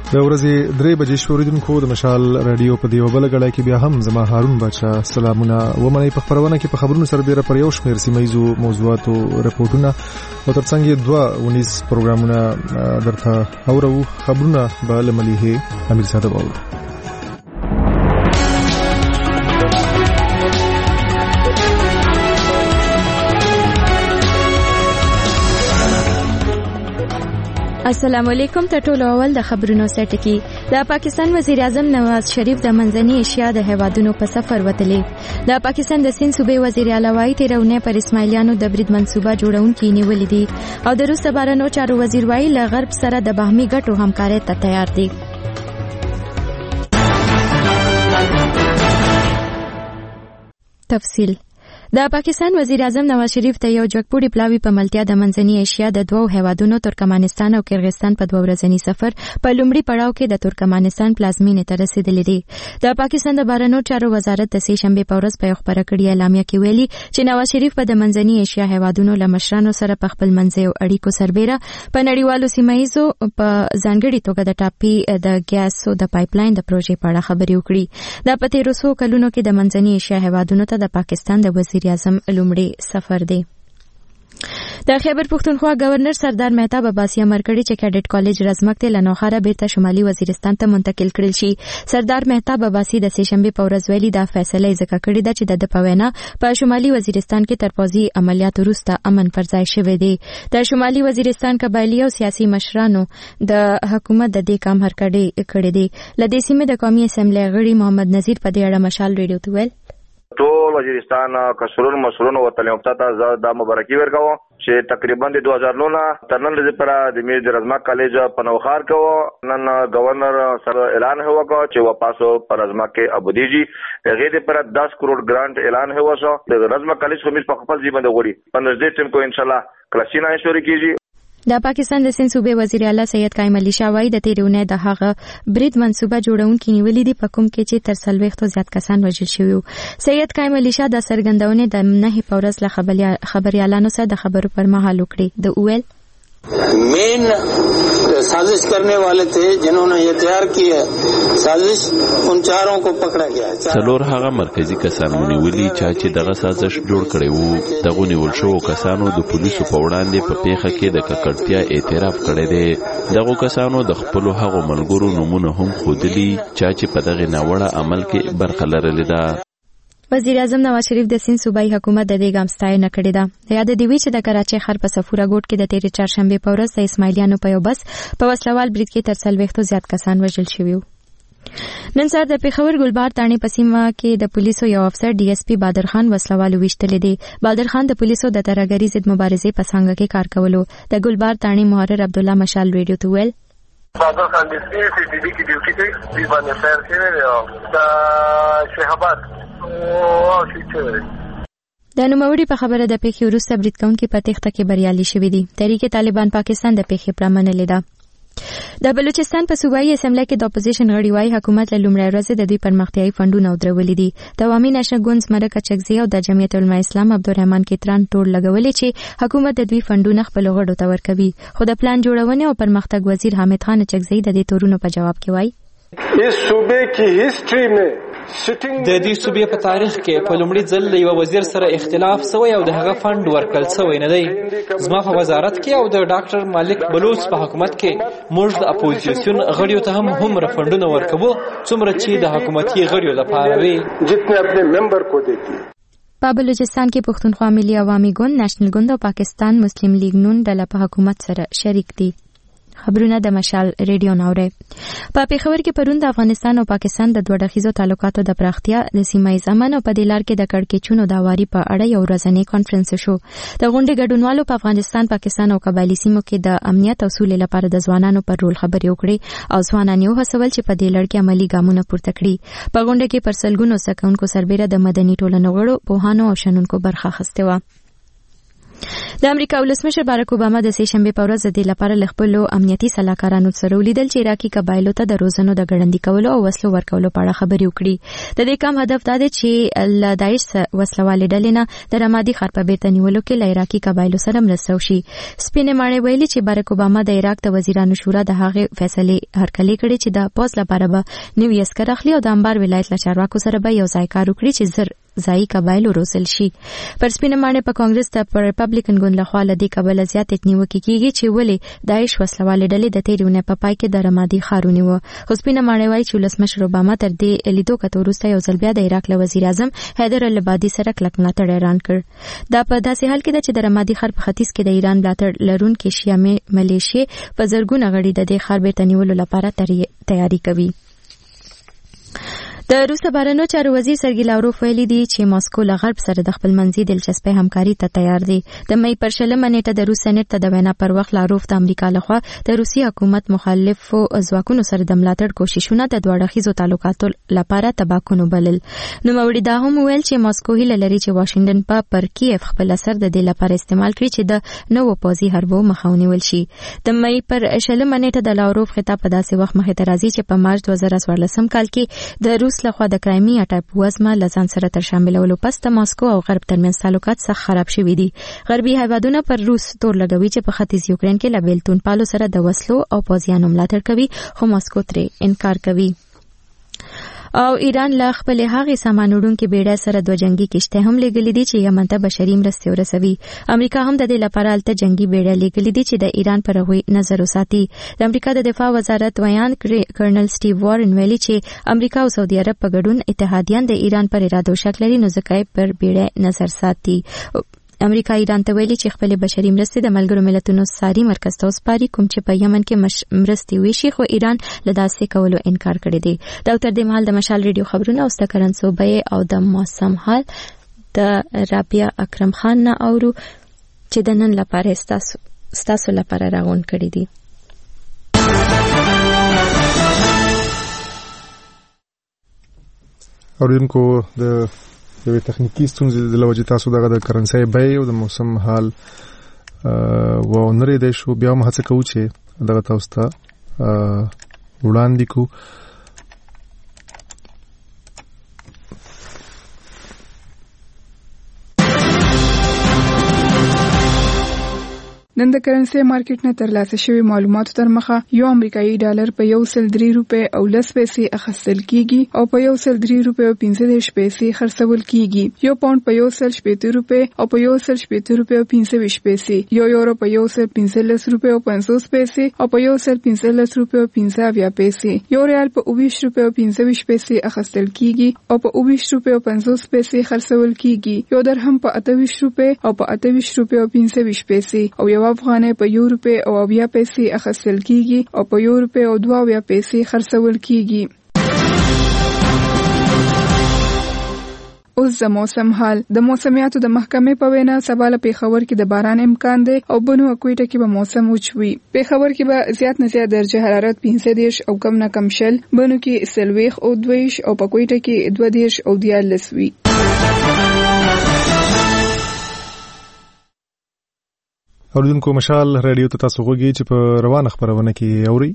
د ورځې 3 بجې شوریدونکو د مشال رادیو په دیو بل غړای کې بیا هم زما هارون بچا سلامونه ومني په خبرونه کې په خبرونو سره ډیره پر یو شمېر سیمایزو موضوعاتو رپورټونه او ترڅنګ 2 پروګرامونه درته اورو خبرونه به لملیه امیر صاحب اورو. السلام علیکم. ټولو اول د خبرونو سرټکی. د پاکستان وزیر اعظم نواز شریف د منځنۍ ایشیا د هیوادونو په سفر وتلی. د پاکستان د سند صوبې وزیر اعلی وايي تیرونه پر اسماعیلیانو د برید منصوبه جوړونکي نیولې دي او د روس بهرنیو چارو وزیر وايي له غرب سره د باهمي ګټو همکارۍ ته تیار دي. تفصیل. د پاکستان وزیر اعظم نواز شریف ته یو جګپوړي پلاوی په ملتیا د منځنۍ ایشیا د دوو هیوادونو ترکمنستان او کرغستان په 2 ورځنی سفر په لومړي پړاو کې د ترکمنستان پلازمینې ته رسیدلی دی. د پاکستان د بهرنیو چارو وزارت د سې شنبه په ورځ په یو خبره کړې اعلامیه کې ویلي چې نواز شریف په د منځنۍ ایشیا هیوادونو له مشرانو سره په خپل منځي اړیکو سربېره په نړیوالو سیمایزو په ځانګړي توګه د ټاپي د ګیاسو د پایپلاین د پروژې په اړه خبرې وکړي. د پته روسو کلونو کې د منځنۍ ایشیا هیوادونو ته د پاکستان د وزیر اعظم لومړی سفر دی. د خیبر پختونخوا گورنر سردار مهتاب عباسی امر کړی چې کیډټ کالج رزمک ته لنوخاره بیرته شمالي وزیرستان ته منتقل کړل شي. سردار مهتاب عباسی د سې شنبه په ورځ ویلي دا فیصله ځکه کړې ده چې د پوینا په شمالي وزیرستان کې ترپوزي عملیات وروسته امن پر ځای شوی دی. د شمالي وزیرستان قبایلی او سیاسي مشرانو د حکومت د دې کام هرکړې کړې دي. لدې سیمې د قومي اسمبلی غړي محمد نذیر په دې اړه مشال ریډیو ته ویل ټول وزیرستان کسرون مسرون وطن یوبتا د مبارکي ورکاو چې تقریبا د 2009 ترنل د پر د میر رزمک کالج په نوخار کو نن گورنر سره اعلان هوا کو چې واپس پر رزمک کې ابودیجی غیر پر 10 کروڑ گرانٹ اعلان هوا شو د رزمک کالج خمیس په خپل ځای باندې غوړي په نږدې ټیم کو ان شاء الله کلاسینه شروع کیږي. د پاکستان د سند صوبې وزیر اعلی سید قائم علی شاه وايي د تیرونه د هغه برید منصوبه جوړونکي نیولې دي په کوم کې چې تر 40 زیات کسان وژل شوي. سید قائم علی شاه د سرګندونې د 9 پورس له خبريالانو سره د خبرو پر مهال وکړي. د اویل मेन साजिश करने वाले थे जिन्होंने ये तैयार की है साजिश उन चारों को पकड़ा गया. څلور هغه مرکزی کسان ونیولي چې دغه سازش جوړ کړی وو. دغه نیول شو کسانو د پولیسو په وړاندې په پیښه کې د ککړتیا اعتراف کړی دی. دغه کسانو د خپل هغو ملګرو نمونه هم خودلی چې په دغه ناوړه عمل کې برخه لرلې ده. وزیر اعظم نواز شریف د سند صوبایي حکومت د دې ګام ستاینه کړې ده. د یاد دی وی چې د کراچۍ ښار په صفوره ګوټ کې د تیرې چهارشنبه په ورځ د اسماعیلیانو په یو بس په وسلوال برید کې تر 40 زیات کسان وژل شوي وو. نن سهار د پیښور ګلبار تاڼې په سیمه کې د پولیسو یو افسر ډي اس پی بادر خان وسلوالو ویشتلې دي. بادر خان د پولیسو د ترهګرۍ ضد مبارزې په څنګه کې کار کولو. د ګلبار تاڼې محرر عبد الله مشال ریډیو ته ویل بادر خان د سی سی ټي وی کې ډیوټي کوي د باندې فایر کړی او د شهابات او شي د نوموړي په خبره د پیښې وروسته برید کوونکي په تخته کې بریالي شوي دي. تحریک طالبان پاکستان د پیښې پرمنلې ده. د بلوچستان په صوبایي اسمبلی کې د اپوزیشن غړي وايي حکومت له لومړۍ ورځې د دوی پرمختیايي فندونه درولې دي. د عوامي نشه ګوند مرکه چکزي او د جمعیت العلماء اسلام عبدالرحمن کتران ټول لګولې چې حکومت د دوی فندونه خپل غړو ته ورکوي. خو د پلان جوړونې او پرمختګ وزیر حامد خان چکزي د دې تورونو په جواب کې وايي इस सूबे की हिस्ट्री में د دې صوبې په تاریخ کې په لومړي ځل له یو وزیر سره اختلاف شوی او د هغه فند ورکړل شوی نه دی. زما په وزارت کې او د ډاکټر مالک بلوچ په حکومت کې موږ د اپوزیشن غړیو ته هم فندونه ورکوو څومره چې د حکومتي غړیو لپاره وي جتنے اپنے ممبر کو دیتی. په بلوچستان کې پښتونخوا ملي عوامي ګوند، نېشنل ګوند او پاکستان مسلم لیگ نون ډله په حکومت سره شریک دي. خبرونه د مشال ریډیو ناوړه. په پیښور کې پرون د افغانستان او پاکستان د دوه اړخیزو تعلقاتو د پراختیا د سیمایي امن او په دې لار کې د کړکېچونو د اواري په اړه یو ورځنی کانفرنس شو. د غونډې ګډونوالو په افغانستان، پاکستان او قبایلی سیمو کې د امنیت او سولې لپاره د ځوانانو پر رول خبرې وکړې او ځوانان یې وهڅول چې په دې لړ کې عملي ګامونه پورته کړي. په غونډه کې پر سلګونو سکونکو سربېره د مدني ټولنو غړو، پوهانو او شنونکو برخه اخیستې وه. د امریکا ولسمشر باراک اوباما د سې شنبه په ورځ د لپاره لخپلو امنیتي سلاکارانو سره ولیدل چې عراقي قبایلو ته د روزنو د ګړندي کولو او وسلو ورکولو په اړه خبرې وکړي. د دې کام هدف دا دی چې له داعش وسلوالې ډلې نه د رمادي ښار په بیرته نیولو کې له عراقي قبایلو سره مرسته وشي. سپینې ماڼۍ ویلي چې باراک اوباما د عراق د وزیرانو شورا د هغې فیصلې هرکلې کړې چې د پوز لپاره به نوي عسکر اخلي او د انبار ولایت له چارواکو سره به یو ځای کار وکړي چې زر ځایي قبایلو روزل شي. پر سپینه ماڼۍ په کانګرس ته ریپبلیکن ګوند لخوا له دې کبله زیاتې نیوکې کیږي چې ولې داعش وسلوالې ډلې د تېرې اونۍ په پای کې د رمادي ښار ونیوه. خو سپینه ماڼۍ وایي چې ولسمشر اوباما تر دې لیدو کتو وروسته یو ځل بیا د عراق له وزیر اعظم حیدر العبادي سره کلک ملاتړ اعلان کړ. دا په داسې حال کې ده چې د رمادي ښار په ختیځ کې د ایران ملاتړ لرونکي شیعه ملیشې په زرګونه غړي د دې ښار بیرته نیولو لپاره تیاری کوي. د روس بهرنیو چارو وزیر سرګی لاوروف ویلي دی چې ماسکو له غرب سره د خپل منځي دلچسپۍ همکاري ته تیار دی. د مې پر 20 نیټه د روس سېنات ته د وینا پر وخت لاوروف د امریکا لخوا د روسي حکومت مخالفو ځواکونو سره د ملاتړ کوششونه د دوه اړخیزو تعلقاتو لپاره تباکونو بلل. نو موري دا هم ویل چې ماسکو هیله لري چې واشنگټن په کیف خپل اثر د دې لپاره استعمال کړي چې د نوو پوځي حربو مخه ونیول شي. د مې پر 20 نیټه د لاوروف خطاب په داسې وخت مخې ته راځي چې په مارچ 2014 کال کې د روس لخوا د کرایمیا ټاپو وزمه لزان سره تر شاملولو پس د ماسکو او غرب ترمنځ تعلقات سخت خراب شوي دي. غربي هیوادونه پر روس تور لګوي چې په ختیځ یوکرين کې له بیلتون پالو سره د وسلو او پوځیانو ملاتړ کوي، خو ماسکو ترې انکار کوي. او ایران له خپل هغه سامان وړونکو بیړۍ سره دوه جنگي کشته هم لګلې دي چې یمن ته بشري مرستې ورسوي. امریکا هم د دې لپاره الته جنگي بیړۍ لګلې دي چې د ایران پر هغوی نظر وساتي. د امریکا د دفاع وزارت ویان کرنل سټیو وارن ویلي چې امریکا او سعودي عرب په ګډون اتحادیان د ایران پر ارادو شک لري، نو ځکه پر بیړۍ نظر ساتي. امریکا ایران ته ویلي چې خپل بشري مرستې د ملګرو ملتونو ساري مرکز ته وسپاري، کوم چې په یمن کې مرستې ویشي، خو ایران له داسې کولو انکار کړی دی. دا تر دې مهال د مشال ریډیو خبرونه او د کرنسوبې او د موسم حال د رابعه اکرم خان نه اورو چې د نن لپاره ستاسو لپاره راغون کړی دي. اوریدونکو د یوې تخنیکی ستونزې د لوجې تاسو دغه د کرنسۍ بیې او د موسم حال و نری دی شو، بیا هم هڅه کوو چې دغه تاسو ته وړاندې کوو. نن د کرنسي مارکیټ نه ترلاسه شوی معلوماتو تر مخه یو امریکایي ډالر په 103 روپے او 10 پیسې اخیستل کیږي او په 103 روپے او 15 پیسې خرڅول کیږي. یو پاوند په 170 روپے او په 170 روپے او 25 پیسې، یو یورو په 115 روپے او 50 پیسې او په 115 روپے او 50 پیسې، یو ریال په 20 روپے او 25 پیسې اخیستل کیږي او په 20 روپے او 50 پیسې خرڅول کیږي. یو درهم په 28 روپے او په 28 روپے او 25 پیسې او یو افغانۍ په 1 روپے او 20 پیسې اخیستل کیږي او په 1 روپے او 20 پیسې خرڅول کیږي. اوس د موسم حال. د موسمیاتو د محکمې په وینا سبا له پیښور کې د باران امکان دی او بنو او کوټه کې به موسم وچوي. پیښور کې به زیات نه زیات درجه حرارت 15 او کم نه کم شل، بنو کې 40 او 22 او په کوټه کې 22 او 14 وي. اوریدونکو مشال رادیو ته تاسو غوږی چې په روانه خبرونه کې اوري.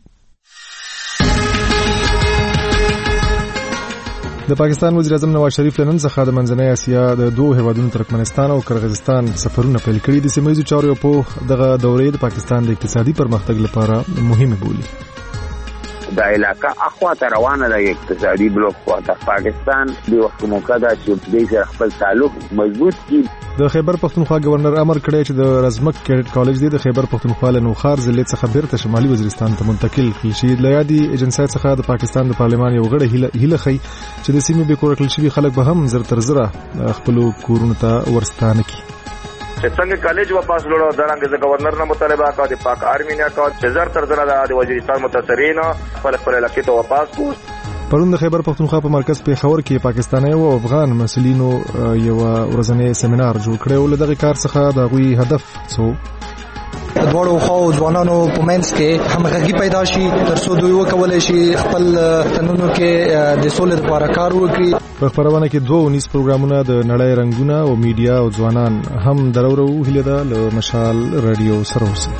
د پاکستان وزیر اعظم نواز شریف نن څخه د منځنۍ اسیا د دوه هیوادونو ترکمنستان او قرغیزستان سفرونه پیل کړي دي. سیمه ییزو چارو په دغه دورې د پاکستان د اقتصادي پرمختګ لپاره مهمه بولي. دا علاقه اخواته روانه ده، اقتصادي بلوک خواته. پاکستان د وخت موقع ده چې د سره خپل تعلق مضبوط کړي. د خیبر پختونخوا گورنر امر کړی چې د رزمک کیډټ کالج دی د خیبر پختونخوا له نوخار ضلع څخه بیرته شمالي وزیرستان ته منتقل کړي شي. د یادي ایجنسی څخه د پاکستان د پارلمان یو غړی هیله خي چې د سیمې به کور کړل شي خلک به هم زر تر زره خپل کورونه ته ورستانه کی. چې څنګه کالج واپس لړو درنګ د گورنر نه مطالبه کا د پاک آرمی نه کا چې زر تر زره د وزیرستان متاثرین خپل علاقې ته واپس کو. پرون د خیبر پختونخوا په مرکز پیښور کې پاکستاني او افغان مسؤلینو یو ورځنی سیمینار جوړ کړی او دغه کار څخه د غوي هدف څو دواړو خواو ځوانانو په منځ کې همغږي پیدا شي ترڅو دوی وکولای شي خپل تنونو کې د سولې لپاره کار وکړي. په خبرونه کې 2 پروګرامونه د نړۍ رنگونه او میډیا او ځوانان هم درورو هیله ده له مشال رادیو سره اوسئ.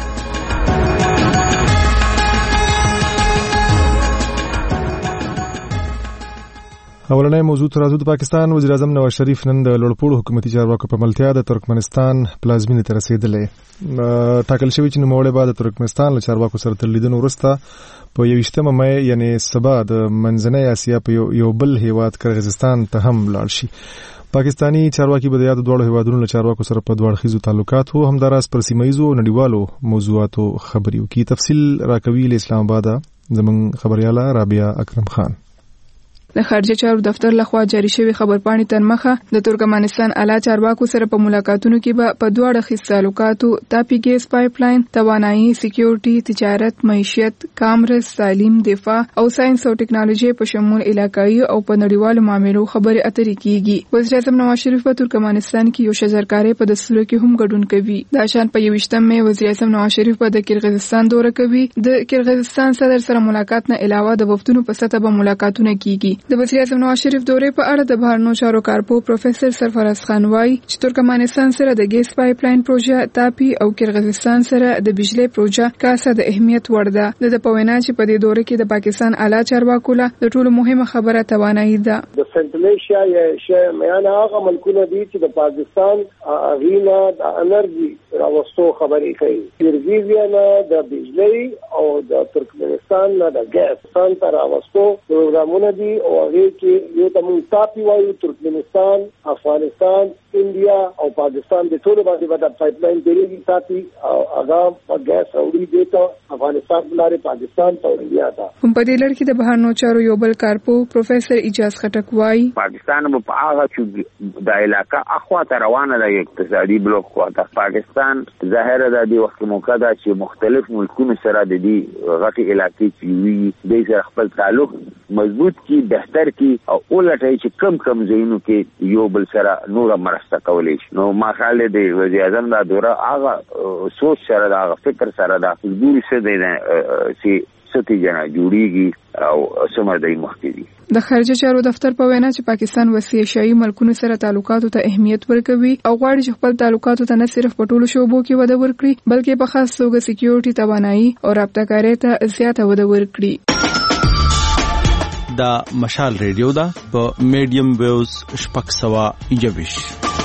اولنې موضوع تر راځو. د پاکستان وزیر اعظم نواز شریف نن د لوړپوړو حکومتي چارواکو په ملتیا د ترکمنستان پلازمینې ته رسیدلې. ټاکل شوی چې نوموړی به د ترکمنستان له چارواکو سره تر لیدنو وروسته په 21 مې یعنی سبا د منځنۍ اسیا په یو بل هیواد قرغیزستان ته هم لاړ شي. پاکستانی چارواکي به د یاد دوه هیوادونو له چارواکو سره په دوه اړخیزو تعلقاتو همداراز پر سیمایزو نړیوالو موضوعاتو خبري وکړي. تفصیل راکوي له اسلام آباد زموږ خبرياله رابعه اکرم خان. د خارجه چارو دفتر لخوا جاری شوی خبرپاڼې تر مخه د ترکمنستان اعلی چارواکو سره په ملاقاتونو کې به په دوه اړخیز تعلقاتو تاپی ګیس پایپ لاین، توانایي، سکیورټي، تجارت، معیشت، کامرس، تعلیم، دفاع او ساينس او ټکنالوژي په شمول علاقايي او په نړیوالو معاملو خبرې اترې کیږي. وزیر اعظم نواز شریف په ترکمنستان کې یو شجرکاري په دستور کې هم ګډون کوي. دا شان په 21 مې وزیر اعظم نواز شریف په د قرغیزستان دوره کوي. د قرغیزستان صدر سره ملاقات نه علاوه د وفتونو په سطح به ملاقاتونه کیږي. د وزیر اعظم نواز شریف دورې په اړه د بهرنیو چارو کارپو پروفیسور سرفراز خان وايي چې ترکمنستان سره د ګیس پایپ لاین پروژه تاپی او قرغیزستان سره د بجلی پروژه کاسه د اهمیت وړ ده. د پوینا چې په دې دوره کې د پاکستان اعلی چارواکو له د ټولو مهمه خبره توانایي ده. د سنټرل ایشیا یا میانه هغه ملکونه دي چې د پاکستان اغینا د انرژي راوستو خبرې کوي. قرغیزیا د بجلی او د ترکمنستان د ګیس سنټر راوستو پروګرامونه دي او هغه کې یو تمون تاپی وایو ترکمنستان، افغانستان، انډیا او پاکستان د ټولو باندې د پایپ لاین دیږي تاپی او هغه ګیس اوړي دیته افغانستان بلاره پاکستان ته انډیا ته. هم په دې لړ کې د بهرنیو چارو یو بل کارپو پروفیسور اجاز خټک وايي پاکستان په هغه چې د علاقه اخوا ته روانه ده اقتصادي بلوک خواته. پاکستان ظاهر ده د وخت موقع ده چې مختلف ملکونو سره د دې غټي علاقې چې وي د سره خپل تعلق مضبوط کی بهتر کی او ولټای چې کم زینو کې یو بل سره نور مرسته کولای شي. نو ما خاله د وزیر اعظم دا دوره هغه سوچ سره دا فکر سره دا ګوري څه دی چې ستې جنا جوړیږي او سمدای مخکې. د خارجه چارو دفتر په وینا چې پاکستان وسیع شایي ملکونو سره تعلقاتو ته اهمیت ورکوي او غواړي چې خپل تعلقاتو ته نه صرف په ټولو شعبو کې وده ورکړي بلکې په خاص توګه سکیورټي، توانایي او رابطه کاری ته زیاته وده ورکړي. دا مشال ریډیو دا په میډیم ویوز 621.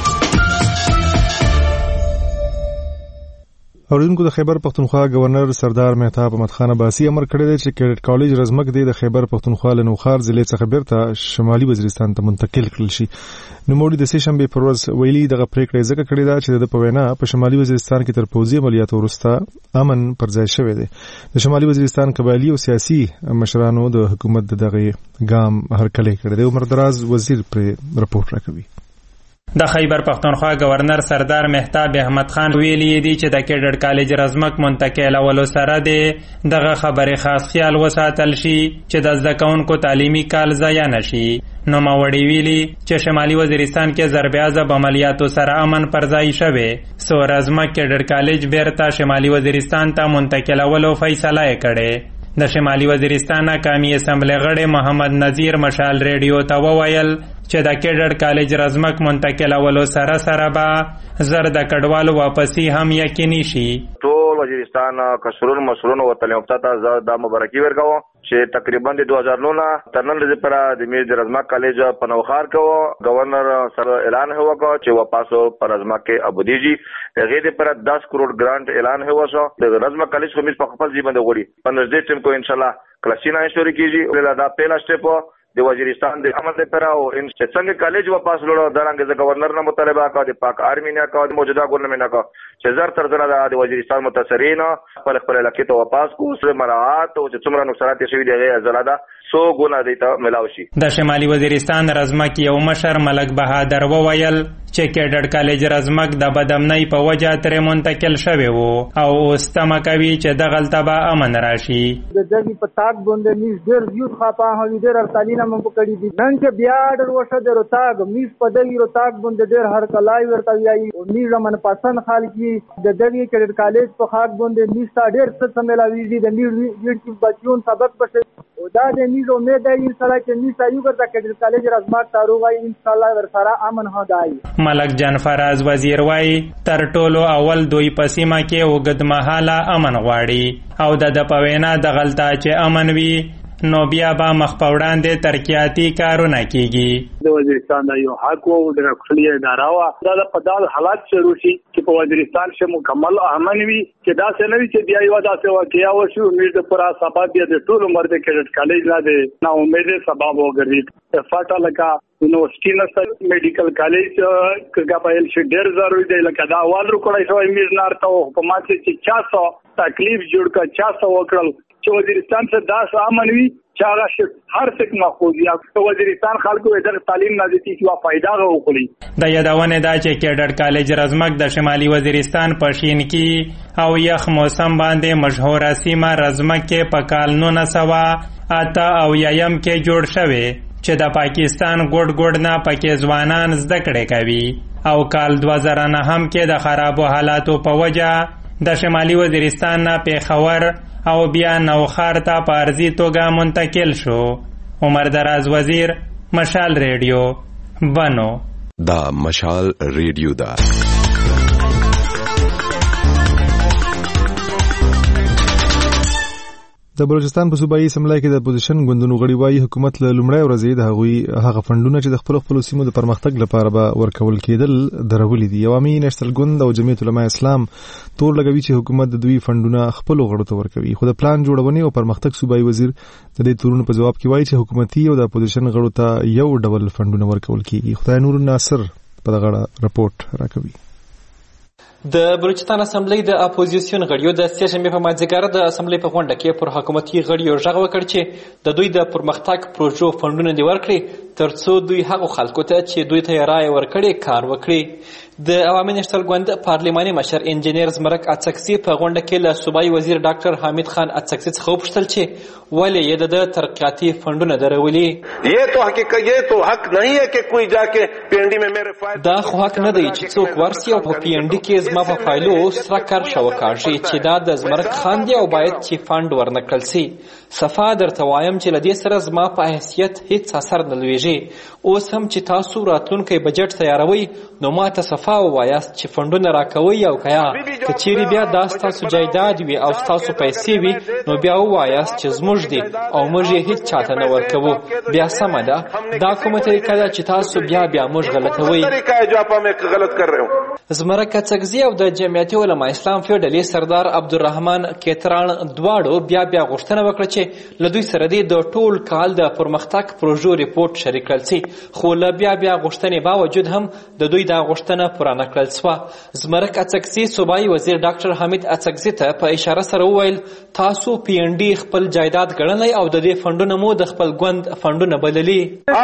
اوریدونکو د خیبر پختونخوا گورنر سردار مهتاب احمد خان عباسی امر کړی دی چې کیډټ کالج رزمک دی د خیبر پختونخوا له نوخار ضلع څخه بیرته شمالي وزیرستان ته منتقل کړل شي. نوموړي د سه شنبه پر ورځ ویلي دغه پریکړه ځکه کړې ده چې د پوینا په شمالي وزیرستان کې تر پوځي عملیاتو وروسته امن پر ځای شوی دی. د شمالي وزیرستان قبایلی او سیاسي مشرانو د حکومت دغه ګام هرکلی کړی دی. عمر دراز وزیر پر رپورټ راکوي. د خیبر پختونخوا گورنر سردار مهتاب احمد خان ویلي دی چې د کیډټ کالج رزمک منتقلولو سره دغه خبرې خاص خیال وساتل شي چې د زده کوونکو تعلیمي کال ضایع نشي. نو ماوړي ویلي چې شمالي وزیرستان کې ضربیازه عملیاتو سره امن پر ځای شوی سو رزمک کیډټ کالج بیرته شمالي وزیرستان ته منتقلولو فیصله کړې. د شمالي وزیرستان قومي اسمبلی غړي محمد نذیر مشال ریډیو ته وویل چې د کیډټ کالج رزمک منتقلولو سره به زر د کډوالو واپسی هم یقیني شي. ټول وزیرستان کسرون مسرون او تلمفتا ته د مبارکي ورکاو چې تقریبا د 2009 ترنن ورځې پر د میر د رزمک کالج په نوخار کې گورنر سره اعلان هوا چې واپسو پر رزمک کې ابودیږي. هغه دې پر 10 کروڑ گرانٹ اعلان هوا شو. د رزمک کالج خو مې په خپل ځای باندې غوړي 15 ټیم کو ان شاء الله کلاسینا شروع کیږي. ولدا پہلا سټیپ د وزیرستان د عمل لپاره او ان څنګه کالج واپس لورو درنګ د گورنر نه مطالبه کا د پاک آرمی نه کا د موجوده ګورنمنت نه کا چې زر تر زره د وزیرستان متاثرین خپل علاقې ته واپس کو سره مراعات او چې څومره نقصانات شوي دي زلاده سو ګونه دیتا ملاوي شي. د شمالي وزیرستان رزمک یو مشر ملک بهادر وویل چې کیډر کالج رزمک د بدامنۍ په وجه ترې منتقل شوی وو او اوس تمه کوي چې دغلته به امن راشي. د دغې په تاک باندې میز ډېر زیات خپه هوي ډېر ارتالینه مو پکړي دي نن چې بیا ډېر وشه د روتاګ میز په دغې روتاګ باندې ډېر هر کلای ورته ویایي او میز من پسند خلکي د دغې کیډر کالج په خاک باندې میز ته ډېر څه سملاویږي د میز کې بچیون سبق بشه او دا د میز امید دی ان شاء الله چې میز ته یو ګرځا کیډر کالج رزمک تاروغي ان شاء الله ورسره امن هداي. ملک جان فراز وزیر وای تر ټولو اول دوی په سیمه کې وګد مهاله امن غواړي او د پوینا د غلطه چې امن وي نو بیا به مخ په وړاندې ترقیاتي کارونه کیږي. د وزیرستان د یو حق او د خپلې اداره وا دا په دال حالات شروع شي چې په وزیرستان کې مکمل امن وي چې دا څه نه وي چې بیا یو داسې واقعیا وشي امید پر سبب بیا د ټول عمر د کیډر کالج نه دی نو امید سبب وګرځي فاټا لکه یونیورسيټي نسته میډیکل کالج کګه په شي ډېر ضروري دی لکه دا اول وکړای شو امید نارته حکومت چې 400 تکلیف جوړ کا 400 وکړل چې وزیرستان څخه دا امن وي چې هغه هر څه مخوض یا وزیرستان خلکو د تعلیم نزدیکی وا فائدہ وکړي. د یادونه دا چې کیډر کالج رزمک د شمالي وزیرستان په شین کې او یخ موسم باندې مشهور سیمه رزمک کې په کال 1908 او یم کې جوړ شوی چې د پاکستان ګډ نه پکې ځوانان زده کړې کوي او کال 2009 هم کې د خرابو حالاتو په وجه د شمالي وزیرستان نه پیښور او بیا نوخار ته په ارضي توګه منتقل شو. عمر دراز وزیر، مشال ریډیو، بنو. دا مشال ریډیو دا د بلوچستان په صوبایي اسمبلی کې د اپوزیشن ګوندونو غړي وايي حکومت له لومړۍ ورځې د هغه فندونه چې د خپل سیمو د پرمختګ لپاره به ورکول کېدل درولې دي. عوامي نېشنل ګوند او جمعیت علماء اسلام تور لګوي چې حکومت د دوی فندونه خپل غړو ته ورکوي. خو د پلان جوړونې او پرمختګ صوبایي وزیر د دې تورونو په جواب کې وايي چې حکومتي او د اپوزیشن غړو ته یو ډول فندونه ورکول کیږي. خدای نور ناصر په دغه راپورټ راکوي. د بلوچستان اسمبلی د اپوزیسیون غړیو د سیشنبه په مازیګر د اسمبلی په غونډه کې پر حکومتي غړیو ژغ وکړ چې د دوی د پرمختګ پروژو فندونه دی ورکړي ترڅو دوی هغه خلکو ته چې دوی ته رائے ورکړي کار وکړي. د عوامي نېشنل ګوند پارلماني مشر انجینیر زمرک اڅکسي په غونډه کې له صوبایي وزیر ډاکټر حامد خان اڅکسي څخه وپوښتل چې ولې یې د ترقیاتي فندونه درولي. یہ تو حق نہیں ہے کہ کوئی جا کے پی این ڈی میں میرے فائل دا خو حق نه دی چې څوک ورسي او په پی این ډي کې زما په فایلو سره کار شو کاږي چې دا د زمرک خان دی او باید چې فند ورنکړل سي. صفا درته وایم چې لدې سره زما په حیثیت هیڅ اثر نه لويږي. اوس هم چې تاسو راتلونکي بجټ تیاروي نو ماته صفا وایاست چې فندونه راکوي او کیا کچيري بیا دا تاسو جایداد وي او تاسو پیسې وي نو بیا وایاست چې زموږ دي او موږ یې هیڅ چاته نه ورکوو. بیا سمه ده دا کومه طریقه ده چې تاسو بیا موږ غلطوي. زمرک اڅکزي او د جمعیت علماء اسلام فیډرالي سردار عبدالرحمن کیتران دواړو بیا غوښتنه وکړه چې له دوی سره د ټول کال د پرمختګ پروژو ریپورت شریک کړل سي. خو له بیا غوښتنې باوجود هم د دوی دا غوښتنه پوره نه کړل سوه. زمرک اڅکزي صوبایي وزیر ډاکټر حمید اڅکزي ته په اشاره سره وویل تاسو پی ان ډي خپل جایداد ګڼلی او د دې فندونه مو د خپل ګوند فندونه بللي.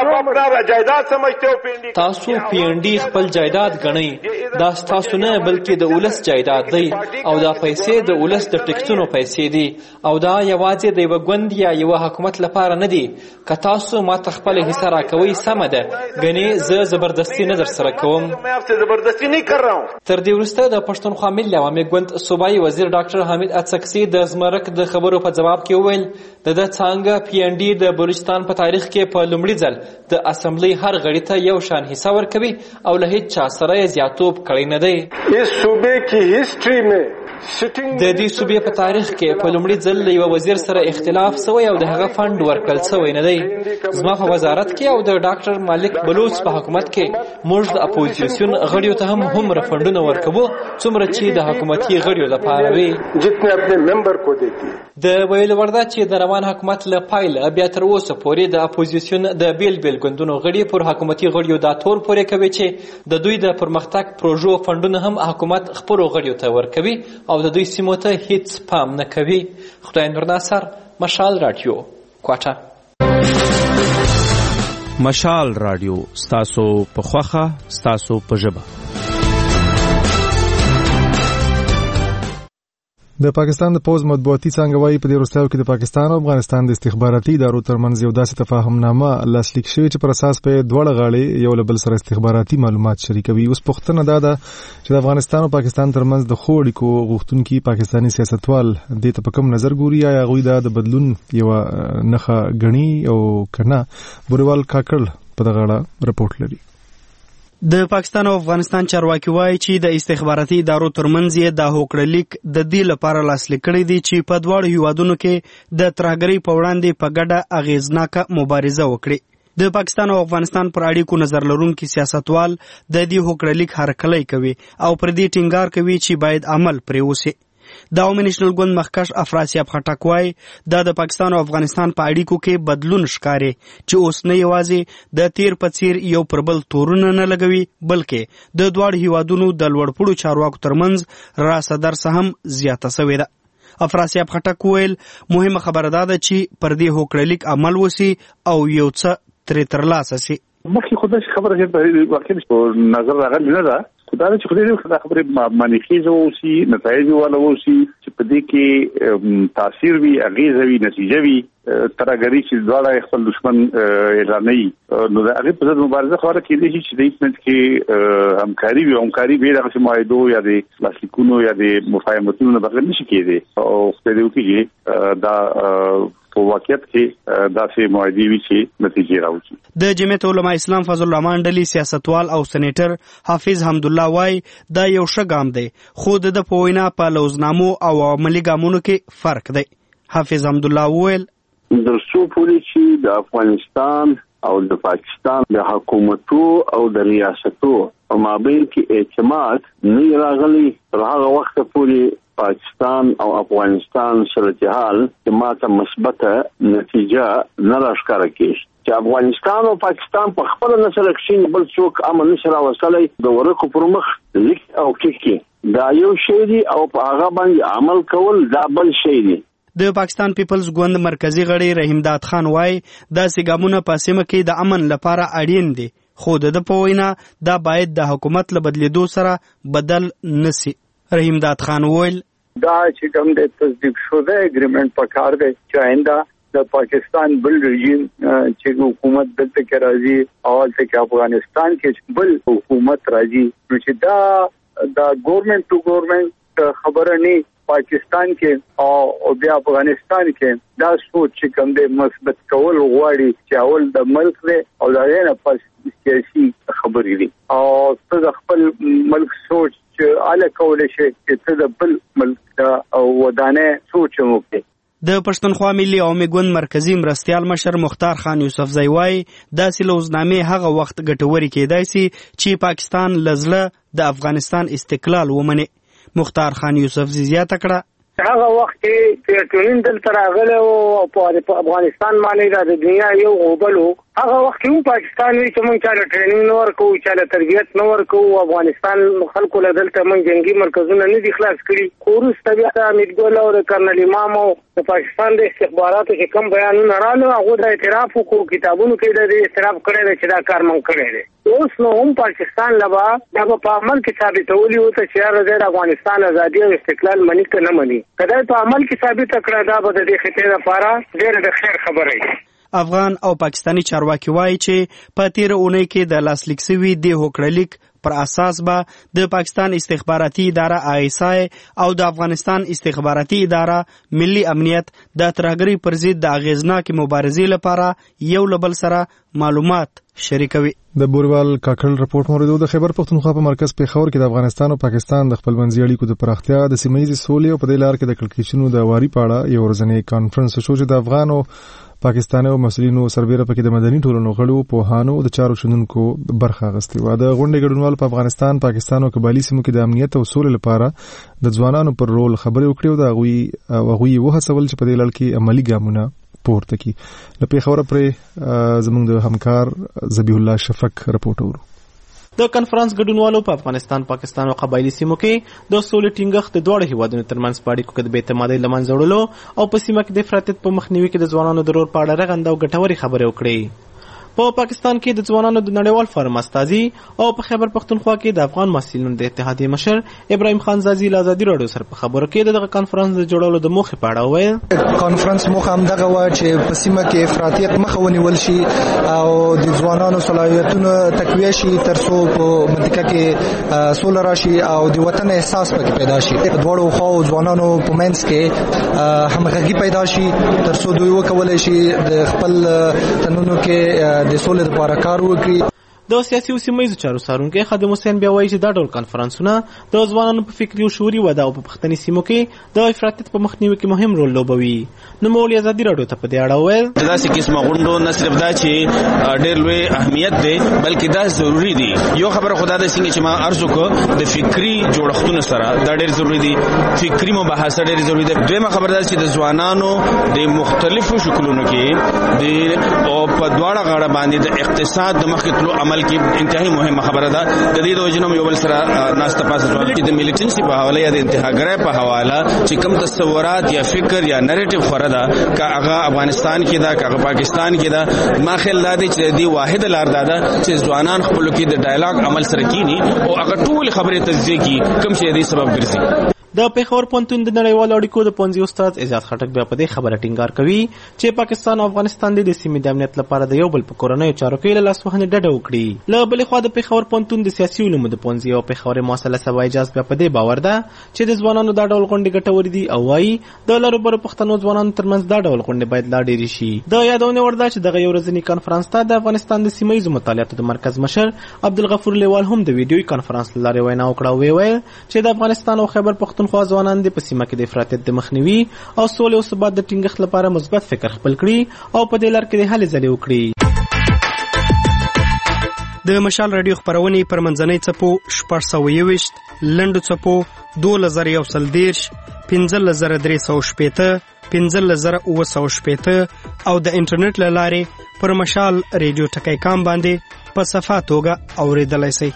تاسو پی ان ډي خپل جایداد ګڼئ دا ستاسو نه بلکې د ولس جایداد دی او دا پیسې د ولس د ټکټونو پیسې دي او دا یوازې د یو ګوند یا یو حکومت لپاره نه دي. که تاسو ما ته خپل حصہ راکوي سمه ده ګنې زه زبردستی نه در سره کوم. تر دې وروسته د پښتونخوا ملي عوامي ګوند صوبایي وزیر ډاکټر حمید اڅکسي د زمرک د خبرو په جواب کې وویل د څنګه پی ان ډي د بلوچستان په تاریخ کې په لومړي ځل د اسمبلی هر غړي ته یو شان حصہ ورکوي او له هیڅ چا سره یې زیاتوب کړی نه دی. اس صوبے کی ہسٹری میں د دې صوبې په تاریخ کې په لومړي ځل له یو وزیر سره اختلاف شوی او د هغه فند ورکړل شوی نه دی. زما په وزارت کې او د ډاکټر مالک بلوچ په حکومت کې موږ د اپوزیسیون غړیو ته هم هومره فندونه ورکوو څومره چې د حکومتي غړیو لپاره وي. جتنے اپنے ممبر کو دیتی د ویلو وړ ده چې د روان حکومت له پایله بیا تر اوسه پورې د اپوزیسیون د بیل ګوندونو غړي پر حکومتي غړیو دا تور پورې کوي چې د دوی د پرمختګ پروژو فندونه هم حکومت خپلو غړیو ته ورکوي او د دوی سیمو ته هیڅ پام نه کوي. خدای نور ناصر، مشال رادیو، کوټه. مشال رادیو ستاسو په خوخه ستاسو په ژبه. د پاکستان د پوز مطبوعاتي څنګه وایي په دې وروستیو کې د پاکستان او افغانستان د استخباراتي ادارو ترمنځ یو داسې تفاهمنامه لاسلیک شوې چې پر اساس په دواړه غاړې یو له بل سره استخباراتي معلومات شریکوي. اوس پوښتنه دا ده چې د افغانستان او پاکستان ترمنځ د ښو اړیکو غوښتونکي پاکستاني سیاستوال دې ته په کوم نظر ګوري، یا هغوی دا د بدلون یوه نښه ګڼي او که نه. بوریوال کاکړ په دغه اړه رپورټ لري. د پاکستان او افغانستان چارواکي وایي چې د استخباراتي ادارو ترمنځ یې د هوکړلیک د دې لپاره لاسلیک کړی دی چې په دواړو هیوادونو کې د ترهګرۍ په وړاندې په ګډه اغیزناکه مبارزه وکړي. د پاکستان او افغانستان پر اړیکو نظر لرونکي سیاستوال د دې هوکړلیک هرکلی کوي او پر دې ټینګار کوي چې باید عمل پرې وشي. د عوامي نېشنل ګوند مخکښ افراسیاب خټک وایي دا د پاکستان او افغانستان په اړیکو کې بدلون ښکاري چې اوس نه یوازې د تیر په څیر یو پر بل تورونه نه لګوي، بلکې د دواړو هیوادونو د لوړپوړو چارواکو ترمنځ راسه درسه هم زیاته شوې ده. افراسیاب خټک ویل مهمه خبره دا ده چې پر دې هوکړلیک عمل وشي او یو څه ترې ترلاسه شي. مخکې خو داسې خبره چې واقعي په نظر راغلې نه ده، دا چې خدای خبرې معنیخیزه اوسي، نتایج والا اوسي چې په دې کې تاثیر وي، اغیزه وي، نتیجه وي. ترهګري چې دواړه خپل دشمن اعلانوي نو د هغې په ضد مبارزه خبره کېدای شي چې د هېڅ منځ کې همکاري وي. همکاري بې دغسې معاهدو یا د لاسلیکونو یا د مفاهمتونو نه بغیر نشي کېدی او خدای دې وکړي چې دا په واقعیت کې داسې معاهدې وي چې نتیجې راوځي. د جمعیت علما اسلام فضل الرحمن ډلې سیاستوال او سېنیټر حافظ حمدالله وایي دا یو ښه ګام دی، خو د ده په وینا په لوزنامو او عملي ګامونو کې فرق دی. حافظ حمدالله وویل در څو پورې چې د افغانستان او د پاکستان د حکومتو او د ریاستو په مابین کې اعتماد نه راغلی، تر هغه وخته پورې پاکستان او افغانستان صورتحال چې ماته مثبته نتیجه نه راښکاره کېږي چې افغانستان او پاکستان په خپل نه سره کښیني، بل څوک امن نشي راوستلی. د ورقو پر مخ لیک او کې دا یو شی دی او په هغه باندې عمل کول دا بل شی دی. د پاکستان پیپلز ګوند مرکزی غړی رحیم داد خان وایي داسې ګامونه په سیمه کې د امن لپاره اړین دي، خو د ده په وینا دا باید د حکومت له بدلیدو سره بدل نسی. رحیم داد خان وویل دا چې کوم د تصدیق شوه اګریمنت په کار دی چې آینده د پاکستان بل رژیم چې حکومت دلته کې راځي او دلته کې افغانستان کې بل حکومت راځي نو چې دا ګورنمنت ټو ګورنمنت خبره نه پاکستان کې او بیا افغانستان کې دا سوچ چې کوم د مثبت کول غواړي چې اول د ملک دی او دا نه پس سیاسي خبرې دي او ته د خپل ملک سوچ چې اله کول شي چې ته د بل ملک او ودانه سوچ وکړي. د پښتونخوا ملي عوامي ګوند مرکزی مرستیال مشر مختار خان یوسفزی وایي داسې لوزنامې هغه وخت ګټورې کېدای شي چې پاکستان لزله د افغانستان استقلال ومني. مختار خان یوسفزی زیاته کړه هغه وخت چې ټولین دلته راغله او په افغانستان باندې د دنیا یو غوبلو هغه وخت هم پاکستان وی چې موږ چاله ټریننګ نه ورکو، چاله تربیت نه ورکو، افغانستان خلکو له دلته موږ جنگي مرکزونه نه دي خلاص کړي. خورس طبيعت امید ګل او کرنل امام او د پاکستان د استخباراتو چې کوم بیانونه رااله هغه د اعتراف کو کتابونو کې د اعتراف کړي چې دا کار مونږ کړی دی. اوس نو هم پاکستان لبا دا په عمل کې ثابتولي او ته چې د افغانستان ازادي او استقلال منی که نه منی کله په عمل کې ثابت کړه دا به د دې خطر لپاره ډېر د خیر خبره وي. افغان او پاکستانی چارواکي وایي چې په تیر اونۍ کې د لاسلیک شوي د هوکړلیک پر اساس به د پاکستان استخباراتي اداره آیسای او د افغانستان استخباراتي اداره ملي امنیت د ترهګرۍ پر ضد د اغیزناکې مبارزې لپاره یو له بل سره معلومات شریکوي. د بوروال کاکل رپورټ موردو د خیبر پښتونخوا په مرکز پیښور کې د افغانستان او پاکستان د خپلمنځي اړیکو د پراختیا د سیمه‌ییزې سولې او په دې لار کې د کړکېچونو د واري په اړه یو ورځنی کانفرنس شو چې د افغان او پاکستاني او مسؤلینو سربېره پکې د مدني ټولنو غړو پوهانو د چارو شنونکو برخه اخیستې وه. د غونډې ګډونوال په افغانستان، پاکستان او قبایلي سیمو کې د امنیت او سولې لپاره د ځوانانو پر رول خبرې وکړې او د هغوی وهڅول چې په دې لړ کې عملي ګامونه پورته کړي. له پېښوره پرې زموږ د همکار ذبیح الله شفق رپورټ اورو. د کنفرانس ګډونوالو په افغانستان، پاکستان او قبایلی سیمو کې د سولې ټینګښت د دواړو هیوادونو ترمنځ په اړیکو کې د بې اعتمادۍ له منځه وړلو او په سیمه کې د افراطیت په مخنیوي کې د ځوانانو د رول په اړه رغنده او ګټورې خبرې وکړې. په پاکستان کې د ځوانانو د نړیوال فورم استازي او په خیبر پختونخوا کې د افغان محصلینو د اتحادیې مشر ابراهیم خان زازي له ازادي راډیو سره په خبرو کې دغه کانفرنس د جوړولو د موخې په اړه وویل. کانفرنس موخه هم دغه و چې په سیمه کې افراطیت مخه ونیول شي او د ځوانانو صلاحیتونو تقویه شي ترڅو په منطقه کې سوله راشي او د وطن احساس پکې پیدا شي. په دواړو خواو ځوانانو په منځ کې همغږي پیدا شي ترڅو دوی وکولای شي د خپل تنونو کې د سولې لپاره کار وکړي. د سیاسي او سیمه‌ییزو چارو څارونکی خادم حسین بیا وایي چې دا ډول کانفرنسونه د ځوانانو په فکري او شعوري وده او په پښتني سیمو کې د افراطیت په مخنیوي کې مهم رول لوبوي. نوموړي ازادي راډیو ته په دې اړه وویل داسې قسمه غونډو نه صرف دا چې ډېر لوی اهمیت دی بلکې دا ضروري دي. یو خبره خدا د څنګه چې ما عرض وکړ د فکري جوړښتونو سره دا ډېر ضروري دي. فکري مباحثه ډېر ضروري ده. دویمه خبره دا چې د ځوانانو د مختلفو شکلونو کې د او په دواړه غاړه باندې د اقتصاد د مخکې تلو عمل کې انتهایی مهمه خبره ده. د دې د وجنم یو بل سره ناسته پاسه چې د میلیټنسي په حواله یا د انتهاګرۍ په حواله چې کوم تصورات یا فکر یا نریټیو خورا ده که هغه افغانستان کې ده که هغه پاکستان کې ده ما خیال دا دی چې د واحد لار دا ده چې ځوانان خپل کې د ډایلاګ عمل سره کینی او هغه ټول خبرې تجزیه کی کوم شی د سبب ګرځي. د پیښور پوهنتون د نړیوالو اړیکو د پوهنځي استاد اعجاز خټک بیا په دې خبره ټینګار کوي چې پاکستان او افغانستان د سیمې د امنیت لپاره د یو بل په کورنیو چارو کې له لاسوهنې ډډه وکړي. له بلې خوا د پیښور پوهنتون د سیاسي علومو د پوهنځي او پیښور معاصله سبا اعجاز بیا په دې باور ده چې د ځوانانو دا ډول غونډې ګټورې دي او وایي د لرو برو پښتنو ځوانانو ترمنځ دا ډول غونډې باید لا ډېرې شي. د یادونه وړ ده چې دغه یو ورځني کانفرنس ته د افغانستان د سیمه‌ییزو مطالعاتو د مرکز مشر عبدالغفور لیوال هم د ویډیوي کانفرنس له لارې وینا وکړه او ویل چې د افغانستان او خیبر پختونخوا ځوانان د سیمه کې د افراطیت د مخنیوي او سولې او ثبات د ټینګښت لپاره مثبت فکر خپل کړي او په دې لار کې د هلې ځلې وکړي. د مشال رادیو خبرونې پر منځنۍ څپو 621 لنډو څپو 2130 15360 15960 او د انټرنیټ له لارې پر مشال رادیو ټکی کام باندې په صفه توګه اوریدلای شئ.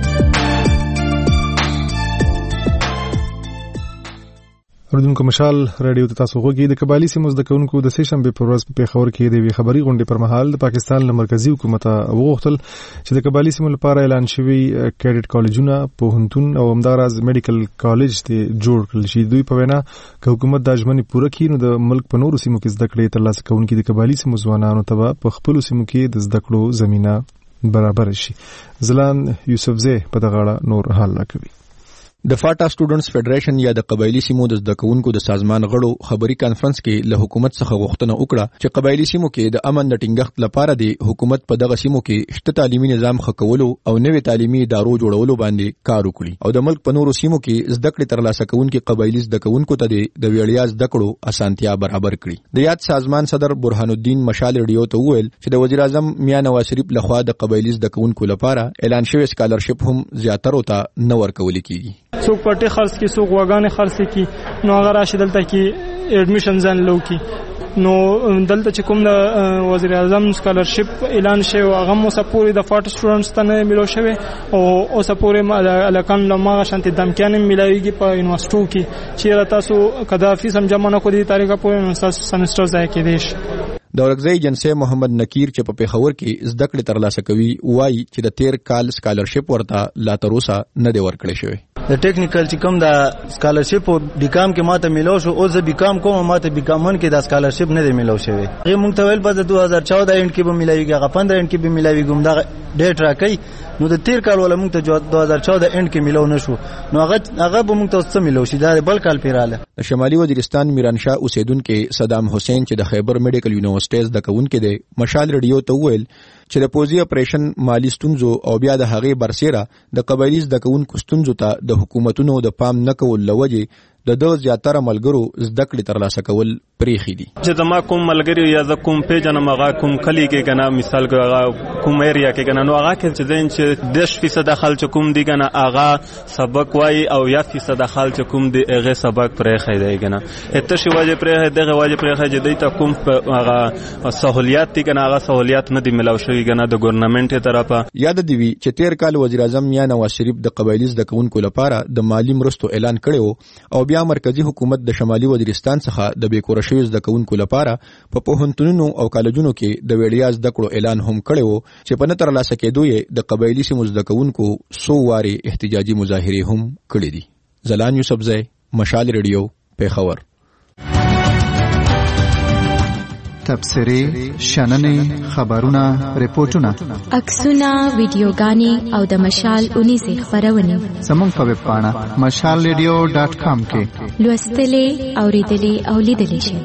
اوریدونکو مشال رادیو ته تاسو غوږی د قبایلی سیمو زده کوونکو د سې شنبې پر ورځ په پیښور کې د خبري غونډې پر مهال د پاکستان له مرکزی حکومت وغوښتل چې د قبایلی سیمو لپاره اعلان شوی کیډټ کالجونه پوهنتون او همداراز میډیکل کالج ته جوړ کړل شي. دوی په وینا که حکومت د ژمنې پوره کړي نو د ملک په نورو سیمو کې زده کړې ترلاسه کوونکي د قبایلی سیمو ځوانانو ته په خپل سیمو کې د زده کړو زمينه برابر شي. زلان یوسفزی په دغه اړه نور حال راکوي. د فاټا سټوډنټس فدریشن یا د قبایلی سیمو د زده کوونکو د سازمان غړو خبري کانفرنس کې له حکومت څخه غوښتنه وکړه چې قبایلی سیمو کې د امن د ټینګښت لپاره د حکومت په دغه سیمو کې شته تعلیمي نظام ښه کولو او نوې تعلیمي ادارو جوړولو باندې کار وکړي او د ملک په نورو سیمو کې زده کړې ترلاسه کوونکي قبایلی زده کوونکو ته د ویړیا زده کړو اسانتیا برابر کړي. د یاد سازمان صدر برهان الدین مشال رادیو ته وویل چې د وزیر اعظم میاں نواز شریف لخوا د قبایلی زده کوونکو لپاره اعلان شوی سکالرشپ هم زیاترو ته نه ورکول کیږي. څوک پټي خرڅ کی څوک وګانې خرڅ کی نو هغه راشي دلته کې اډمیشن ځان لو کی نو دلته چې کوم د وزیر اعظم سکالرشپ اعلان شوی هغه مو سپوري د فاټ سټوډنټس ته نه ملو شوی او سپوري الکان لمغه شانتي دمکان ملایږي په یونیورسيټو کې چې تاسو کدا فیس هم جمع نه کوي تاریخه په نو سمستر ځای کې دیش. د ورګزی جنسي محمد نکیر چې په پیښور کې زده کړې ترلاسه کوي وایي چې د 13 کال سکالرشپ ورته لا تر اوسه نه دی ورکړی شوی. د ټیکنیکل چې کوم د سکالرشپ او بیکام کې ماته ملو شو او زه بیکام کوم ماته بیکامن کې د سکالرشپ نه دی ملو شوی. هغه مونږ ته ویل په 2014 اند کې به ملایوي هغه 15 اند کې به ملایوي ګم دا ډیټ راکې نو د 13 کال ولا مونږ ته 2014 اند کې ملو نشو نو هغه به مونږ ته څه ملو شي دا بل کال پیراله. د شمالي وزیرستان میرانشاه اوسیدونکو صدام حسین چې د خیبر میډیکل یونیورسيټي د کوونکو د مشال رادیو ته ویل چې د پوزي اپریشن مالی ستونزو او بیا د هغې برسیره د قبایلی زده کوونکو ستونزو ته د حکومتونو د پام نه کول لوجې د زیاتره ملګرو زده کړې ترلاسه کول پریخي دي. چې زما کوم ملګری یا ز کوم پیژنم هغه کوم کلی کې کنه مثال کوم ایریا کې کنه نو هغه کې چې دین چې 10% خلک کوم دی کنه هغه سبق وای او یا فیصد خلک کوم دی هغه سبق پرې خیدای کنه اته شی واجب پرې دغه واجب پرې خې دی ته کوم هغه سہولیات دي کنه هغه سہولیات نه دی ملاو شوی کنه د ګورنمنت طرفه. یاد دی وی چې 13 کال وزیر اعظم میاں نواز شریف د قبایلی زده کوونکو لپاره د مالی مرستو اعلان کړو او بیا بیا مرکزی حکومت د شمالي وزیرستان څخه د بیکوره شویو زده کوونکو لپاره په پوهنتونونو او کالجونو کې د وړیا زده کړو اعلان هم کړی و چې په نه ترلاسه کېدو یې د قبایلي سیمو زده کوونکو څو وارې احتجاجي مظاهرې هم کړې دي. زلان یوسفزی، مشال ریډیو، پیښور. تبصرې، شننې، خبرونه، ریپورتونه، عکسونه، ویډیوګانې او د مشال 19 خبرونه زموږ په ویب پاڼه mashalradio.com کې لوستلې، اوریدلې او لیدلې شئ.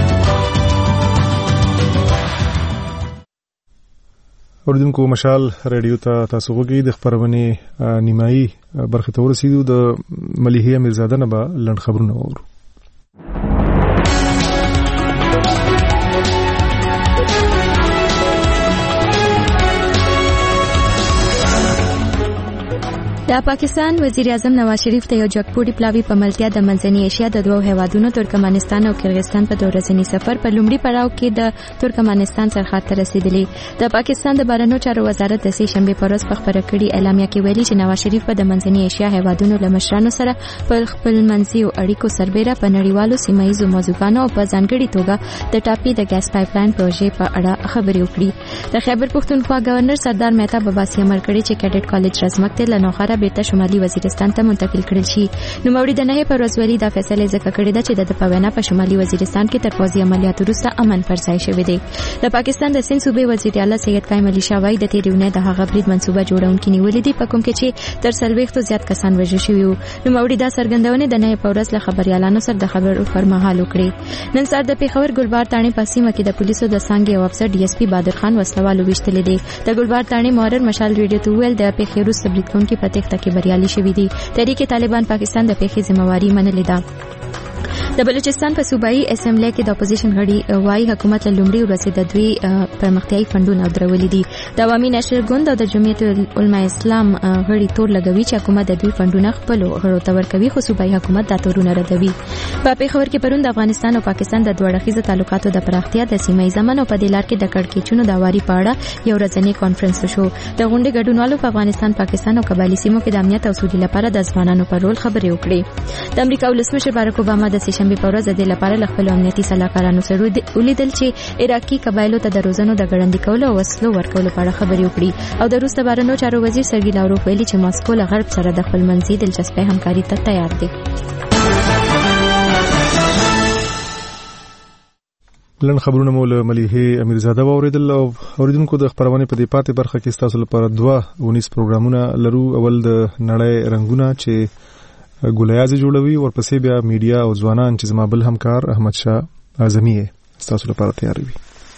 اوریدونکو، مشال ریډیو ته تاسو غوږی د خبرونې نیمایي برخه ته ورسېدو. د ملیحه امیرزاده نه به لنډ خبرونه واورو. د پاکستان وزیر اعظم نواز شریف ته یو جګپوړي پلاوی په ملتیا د منځنۍ ایشیا د دوه هیوادونو ترکمنستان او کرغستان په دوه ورځني سفر په لومړي پړاو کې د ترکمنستان سرحد ته رسیدلی. د پاکستان د بهرنیو چارو وزارت د سې شنبه په ورځ په خبره کړې اعلامیه کې ویلي چې نواز شریف په د منځنۍ ایشیا هیوادونو له مشرانو سره په خپل منځي اړیکو سربېره په نړیوالو سیمایي موضوعاتو او په ځانګړي توګه د ټاپي د ګاز پایپلاین پروژې په اړه خبرې وکړي. د خیبر پښتونخوا گورنر سردار مهتاب عباسي امر کړی چې کیډټ کالج رزمک ته لنوخره بیرته شمالي وزیرستان ته منتقل کړل شي. نو موري د نه په ورځولي د فیصله ځکه کړی ده چې د پوینا په شمالي وزیرستان کې تر پوځي عملیاتو وروسته امن پر ځای شوی دی. د پاکستان د سند صوبې وزیر اعلی سید قائم علي شاه وايي د تیرونه د هغه برید منصوبه جوړونکو نیولې دي په کوم کې چې تر 40 زیات کسان وژل شوي وو. نو موري دا څرګندونه د نه په ورځ له خبريالانو سره د خبرو پر مهال وکړي. نن سهار د پیښور ګلبار تاڼې په سیمه کې د پولیسو د څنګه یو افسر ډي اس پی بادر خان وسلوالو وشتل دي. د ګلبار تاڼې مورر مشال ریډیو ته ویل د پیښورو سبلیتون کې پټه کې بریالي شوی دي. تحریک طالبان پاکستان د پیښې ذمہواری منلې ده. د بلوچستان په صوبایي اسمبلی کې د اپوزیشن غړي وايي حکومت له لومړي ورځې د دوی پرمختیايي فندونه درولې دي. د عوامي نېشنل ګوند او د جمعیت العلماء اسلام غړي تور لګوي چې حکومت د دوی فندونه خپل غړو ته ورکوي، خو صوبایي حکومت دا تورونه ردوي. په پیښور کې پرون د افغانستان او پاکستان د دوه اړخیزو تعلقاتو د پراختیا د سیمایي زمن او په دلار کې د کړکېچونو د واري پاړه یو ورځنی کانفرنس وشو. د غونډې ګډونوالو په افغانستان، پاکستان او قبایلی سیمو کې د امنیت او سولې لپاره د ځوانانو پر رول خبرې وکړې. د امریکا ولسمشر بارک اوباما د سې شنبه په ورځ د لپاره خپل امنیتي سلاکارانو سره ولیدل چې عراقي قبایلو ته د روزنو د ګړندې کولو او وسلو ورکولو په اړه خبرې وکړي. او د روس بهرنیو چارو وزیر سرګي لاوروف ویلي چې ماسکو له غرب سره د خپل منځي دلچسپۍ همکاري ته تیار دی. لن خبرونه مو له ملیحه امیرزاده واوریدل. او اوریدونکو د خبرونه په دې پاتې برخه کې تاسو لپاره 2 پروګرامونه لرو. اول د نړۍ رنگونه چې ګولیازي جوړوي، ورپسې بیا میډیا او ځوانان چې زما بل همکار احمد شاه اعظمي تاسو لپاره تیار وي.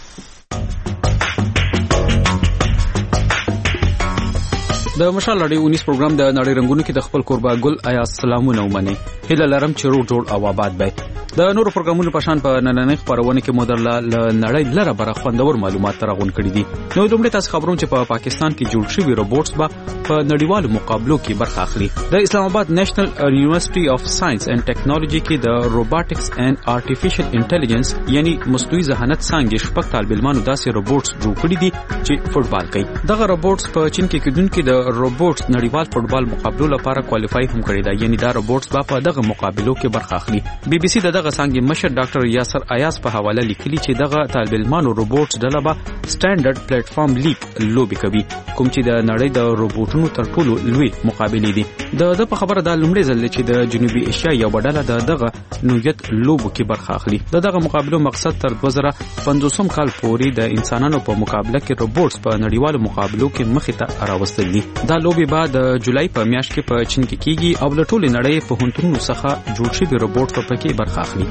د مشال لړۍ 19 پروګرام د نړۍ رنگونو کې د خپل قربا ګل آیا سلامونه ومني. هله لرم چې روغ جوړ او آباد وي. د نورو پروګرامونو په شان په نننۍ خبرونه کې مودرلا نړۍ لره بره خوندور معلومات ترغون کړي دي. نو دومره تاسو خبرونه چې په پاکستان کې جوړ شوی روبوټس به په نړیوالو مقابلو کې برخه اخلي. د اسلام آباد نېشنل یونیورسيټي اف ساينس اینڈ ټیکنالوژي کې د روبوټکس اینڈ آرټیفیشل انټيليجنس یعنی مصنوعي ذهانت څنګه شپږ طالب علمانو داسې روبوټس جوړ کړي دي چې فوټبال کوي. دغه روبوټس په چین کې کېدونکو د روبوټس نړیوال فوټبال مقابلو لپاره کوالیفای هم کړی دی. یعنی دا روبوټس په دغه مقابلو کې برخه اخلي. بي بي سي دغه څنګه مشر ډاکټر یاسر ایاز په حواله لیکلي چې دغه طالب علمانو روبوټس ډله به سټانډرډ پلیټفارم لیګ لوبي کوي، کوم چې د نړۍ د روبوټونو تر ټولو لوی مقابله دي. د په خبره د لومړي ځل چې د جنوبي ایشیا یو ډله دغه نوعیت لوبو کې برخه اخلي. دغه مقابلو مقصد تر 2050 کال پورې د انسانانو په مقابله کې روبوټس په نړیوالو مقابلو کې مخې ته راوستل دي. دا لوبي بعد د جولای په میاشت کې په چین کې کیږي او له ټولې نړۍ په هنتونو څخه جوړ شوی روبوټ په کې برخه اخلي.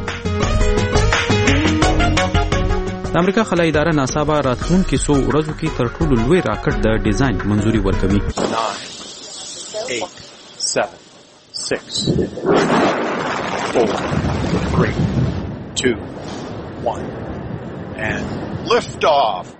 د امریکا خلای اداره ناسا به راتلونکي څو ورځو کې تر ټولو لوی راکټ د ډیزاین منځوري ورکوي. 9 8 7 6 4 3 2 1 and lift off.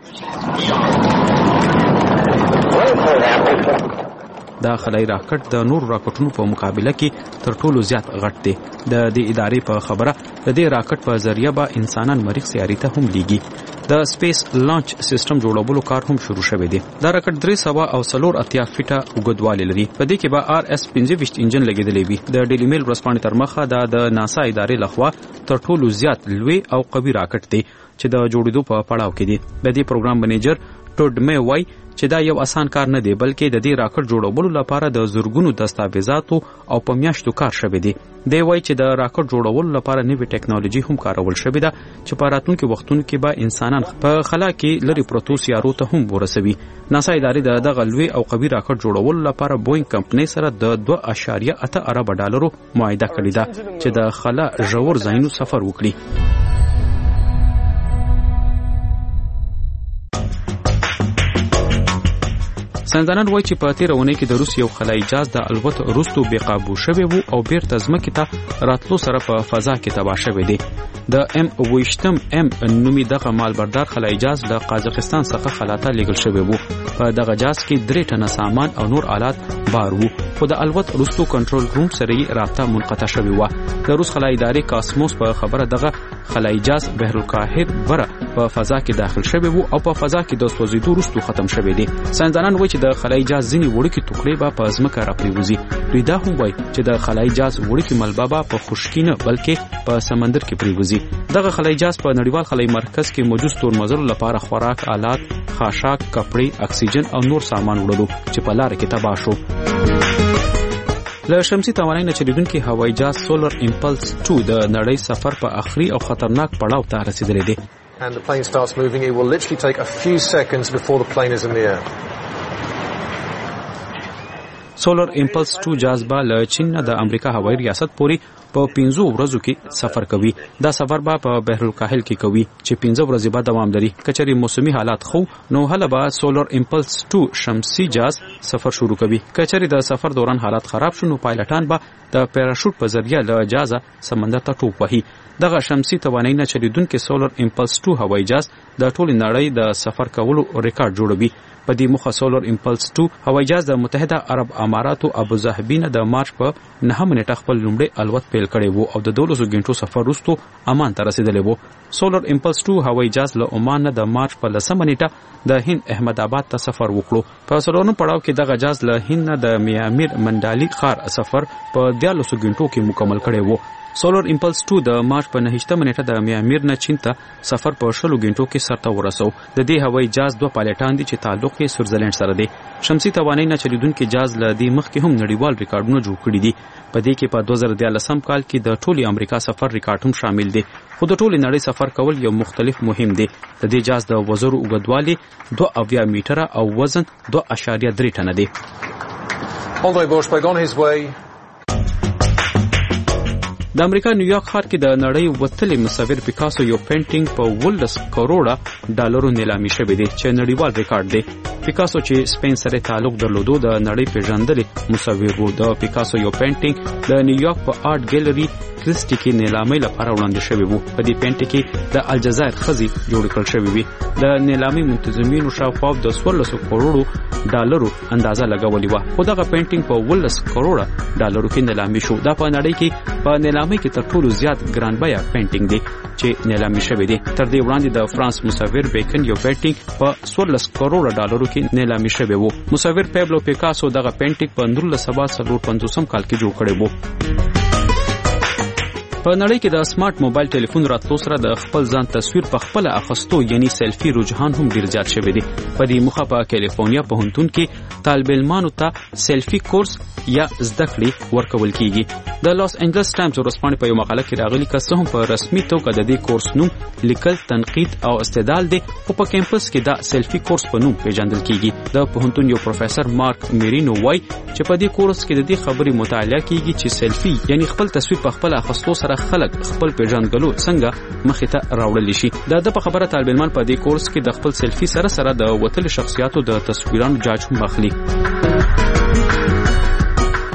دا خلای راکټ د نور راکټونو په مقابله کې تر ټولو زیات غټ دی. د دې ادارې په خبره د دې راکټ په ذریعہ به انسانان مریخ سیارې ته هم لیږي. د سپیس لانچ سیستم جوړولو کار هم شروع شوی دی. دا راکټ 380 فیټه اوږدوالی لري. په دې کې به RS-25 انجن لګیدلی وي. د ډیلی میل ورځپاڼې تر مخه د ناسا ادارې لخوا تر ټولو زیات لوی او قوي راکټ دی چې د جوړېدو په پړاو کې دی. د دې پروګرام منیجر ټوډ می وای چې دا یو اسان کار نه دی، بلکې د دې راکټ جوړولو لپاره د زورګونو دستاویزاتو او په میاشتو کار شوی دی. دی وای چې د راکټ جوړولو لپاره نوې ټیکنالوژي هم کارول شوې ده چې په راتلونکي وختونو کې به انسانان په خلا کې لري پروتو سیارو ته هم ورسوي. ناسا ادارې د دغه لوی او قوي راکټ جوړولو لپاره بوینګ کمپنۍ سره د 2.8 ارب ډالرو معاهده کړې ده چې د خلا ژور ځایونو سفر وکړي. ساینسدانان وایي چې په تېره اونۍ کې د روس یو خلایي جهاز د الوت وروسته بې قابو شوی و او بیرته ځمکې ته راتلو سره په فضا کې تباه شوی دی. د M28 نومي دغه مالبردار خلایي جهاز له قازقستان څخه خلا ته لیږل شوی و. په دغه جهاز کې 3 ټنه سامان او نور آلات بار وو، خو د الوت وروسته کنټرول روم سره یې رابطه منقطع شوې وه. د روس خلایي ادارې کاسموس په خبره دغه خلایي جهاز بحرالکاهل بره په فضا کې داخل شوی و او په فضا کې د سوځېدو وروسته ختم شوی دی. ساینسدانان وایي چې د خلایي جهاز ځینې وړوکي ټوکړې به په ځمکه راپریوځي. دوی دا هم وایي چې د خلایي جهاز وړوکي ملبه به په خشکي نه بلکې په سمندر کې پریوځي. دغه خلایي جهاز په نړیوال خلایي مرکز کې موجود ستورمزلو لپاره خوراک آلات، خاشاک، کپړې، اکسیجن او نور سامان وړلو چې په لاره کې تباه شو. له شمسي توانایي نه چلیدونکي هوایي جهاز سولر امپلس 2 د نړۍ سفر په آخري او خطرناک پړاو ته رسیدلی دی. And the plane starts moving, it will literally take a few seconds before the plane is in the air. سولر امپلس 2 جهاز به له چین نه د امریکا هوایي ریاست پورې په 15 ورځو کې سفر کوي. دا سفر به په بحرالکاهل کې کوي چې 15 ورځې به دوام لري. کچري موسمي حالات خو نو هله به سولر امپلس 2 شمسي جهاز سفر شروع کوي. کچري د سفر دوران حالات خراب شونه پایلټان به د پیراشوټ په ذریعہ له جهازه سمندر ته ټوپ وهي. دغه شمسي توانایي نه چلیدونکي سولر امپلس 2 هوایي جهاز د ټولې نړۍ د سفر کولو ریکارډ جوړوي. په دې موخه سولر امپلس 2 هوایي جهاز د متحده عرب اماراتو ابوظهبي نه د مارچ په 9 نیټه خپل لومړی الوت پیل کړی وو او د 12 غنټو سفر وروسته امان ته رسیدلی وو. سولر امپلس 2 هوایي جهاز له عمان نه د مارچ په 10 نیټه د هند احمد آباد ته سفر وکړو. په سلورم پړاو کې دغه جهاز له هند نه د میامیر منډالي ښار سفر په 14 غنټو کې مکمل کړی وو. سولر امپلس 2 د مارچ په 9 نیټه د میامیر نه چین ته سفر په 20 غنټو کې سرته ورسو. د دې هوایي جهاز 2 پایلټان دي چې تعلق یې سویټزرلند سره دی. شمسي توانایي نه چلیدونکي جهاز له دې مخکې هم نړیوال ریکارډونه جوړ کړي دي. په دې کې په 2013 کال کې د ټولي امریکا سفر ریکارډ هم شامل دی. خو د ټولي نړۍ سفر کول یو مختلف مهم دی. د دې جهاز د وزرو اوږدوالی 2 میټره او وزن 2.3 ټنه دی. André Borschberg on his way. د امریکا نیویارک ښار کې د نړۍ وتلي مصور پیکاسو یو پینټینګ په 12 کروڑه ډالرو نیلامي شوی دی چې نړیوال ریکارډ دی. پیکاسو چې سپین سره تعلق درلودو د نړۍ پیژندلې مصور وو. د پیکاسو یو پینټینګ د نیویارک په آرټ ګیلري کرسټي کې نیلامي لپاره وړاندې شوی وو. په دې پینټینګ کې د الجزایر خزي جوړ کړل شوی وي. د نیلامي منتظمینو شاوخوا د 14 کروڑو ډالرو اندازه لګولې وه، خو دغه پینټینګ په 12 کروڑه ډالرو کې نیلامي شو. دا په نړۍ کې په نیلامي کې تر ټولو زیات ګران بیه پینټینګ دی چې نیلامي شوی دی. تر دې وړاندې د فرانس مصور بیکن یو پینټینګ په 14 کروڑه ډالرو کې نیلامي شوی وو. مصور پیبلو پیکاسو دغه پینټینګ په 1950 کال کې جوړ کړی وو. په نړۍ کې د سمارټ موبایل ټلیفون راتلو سره د خپل ځان تصویر په خپل اخستو یعنی سیلفي رجحان هم ډیر زیات شوی دی. په دې موخه په کیلیفورنیا پوهنتون کې طالب علمانو ته سیلفي کورس یا زده کړې ورکول کیږي. د لاس انجلس ټایمز ورځپاڼې په یو مقاله کې راغلي که څه هم په رسمي توګه د دې کورس نوم لیکل، تنقید او استدلال دی، خو په کیمپس کې دا سیلفي کورس په نوم پیژندل کیږي. د پوهنتون یو پروفیسور مارک میرینو وای چې په دې کورس کې د دې خبرې مطالعه کیږي چې سیلفي یعنی خپل تصویر په خپل اخستو سره خلک خپل پیژندګلو څنګه مخې ته راوړل شي. د په خبره طالب علمان په دې کورس کې د خپل سیلفي سره د وتل شخصیاتو د تصویرانو جاج هم اخلي.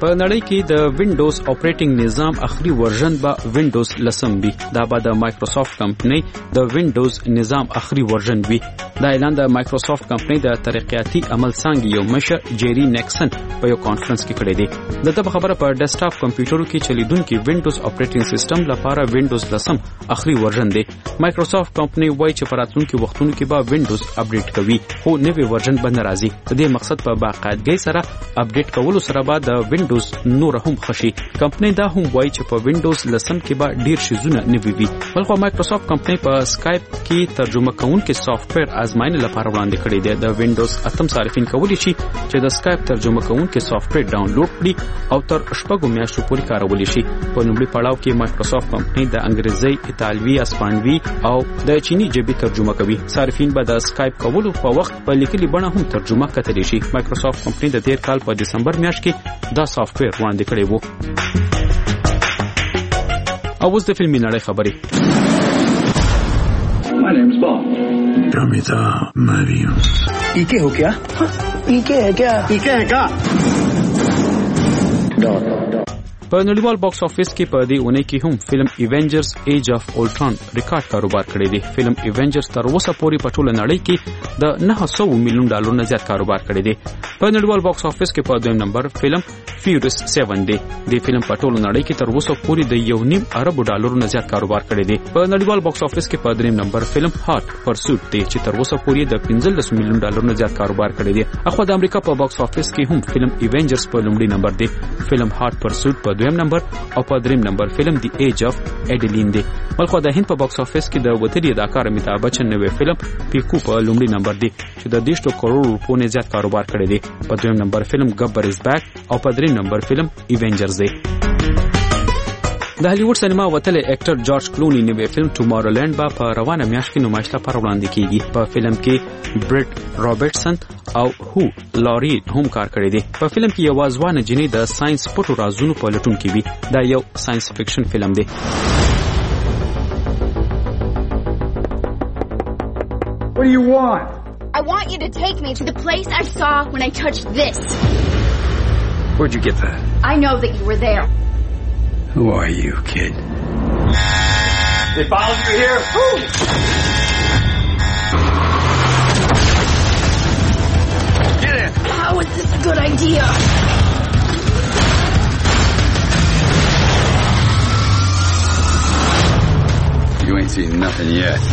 په نړۍ کې د وینډوز اپریټینګ نظام اخري ورژن به وینډوز 10 وي. دا به د مایکروسافټ کمپنۍ د وینډوز نظام اخري ورژن وي. دا اعلان د مایکروسافټ کمپنۍ د ترقیاتي عمل څانګې یو مشر جيري نیکسن په یو کانفرنس کې کړی دی. دغه خبره په ډیسکټاپ کمپیوټرو کې چلیدونکي وینډوز اپریټینګ سیستم لپاره وینډوز 10 اخري ورژن دی. مایکروسافټ کمپنۍ وایي چې په راتلونکي وختونو کې به وینډوز اپډیټ کوي خو نوې ورژن به ناراضي. د دې مقصد په باقاعدګۍ سره اپډیټ کولو سره به د وینډوز نور هم خشي. کمپنۍ دا هم وایي چې په وینډوز 10 کې به ډیر شیزونه نوي وي. بلخو مایکروسافټ کمپنۍ په اسکایپ کې ترجمه کوونکي سافټویر آزمایښت لپاره وړاندې کړی دی. د وینډوز 8 صارفین کولی شي چې د اسکایپ ترجمه کوونکي سافټویر ډاونلوډ کړي او تر شپږو میاشتو پورې کارولی شي. په لومړي پړاو کې مایکروسافټ کمپنۍ د انګریزي، ایتالوي، اسپانوي او د چینی ژبې ترجمه کوي. صارفین به د اسکایپ کولو په وخت په لیکلي بڼه هم ترجمه کتلی شي. مایکروسافټ کمپنۍ د تیر کال په دسمبر میاشت کې دا سافټویر وړاندې کړی وو. او اوس د فلمي نړۍ خبرې. My name's Bob. Ramita Mariam. ¿Y qué हो क्या? ¿Y qué है क्या? ¿Y qué है क्या? په نړیوال باکس افیس کې په دې اونۍ کې هم فلم ایونجرز ایج اف اولټران ریکارډ کاروبار کړی دی. فلم ایونجرز تر اوسه پورې په ټوله نړۍ کې د 900 میلیون ډالر نه زیات کاروبار کړی دی. په نړیوال باکس افیس کې په دویم نمبر فلم فیورس 7 دی. د فلم په ټوله نړۍ کې تر اوسه پورې د 1.5 ارب ډالر نه زیات کاروبار کړی دی. په نړیوال باکس افیس کې په دریم نمبر فلم هات پرسوټ دی چې تر اوسه پورې د 15 میلیون ډالر نه زیات کاروبار کړی دی. اخو د امریکا په باکس افیس کې هم فلم ایونجرز په لومړي نمبر دی. فلم هات پرسوټ په دویم نمبر او په دریم نمبر فلم دی ایج اف ایډلین دی. بلخو د هند په باکس افیس کې د وتري اداکار امیتابھ بچن نوې فلم پیکو په لومړي نمبر دی چې د 100 کروڑ روپو نه زیات کاروبار کړی دی. په دویم نمبر فلم گبر از بیک او په دریم نمبر فلم ایونجرز دی. د هالیوډ سینما وتل اکټر جارج کلونی نوې فلم ټومارولند با په روانه میاشت کې نمایش لپاره وړاندې کیږي. په فلم کې برټ رابرټسن او هو لاری هم کار کړی دی. په فلم کې یو ځوان جنې د ساينس پټو رازونو په لټون کې وي. دا یو ساينس فکشن فلم دی. What do you want? I want you to take me to the place I saw when I touched this. Where'd you get that? I know that you were there. Who are you, kid? They followed you here? Get in! How is this a good idea? You ain't seen nothing yet.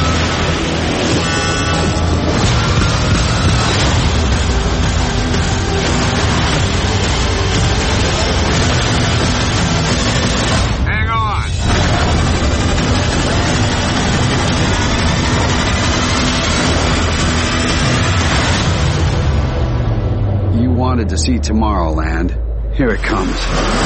Wanted to see Tomorrowland. Here it comes.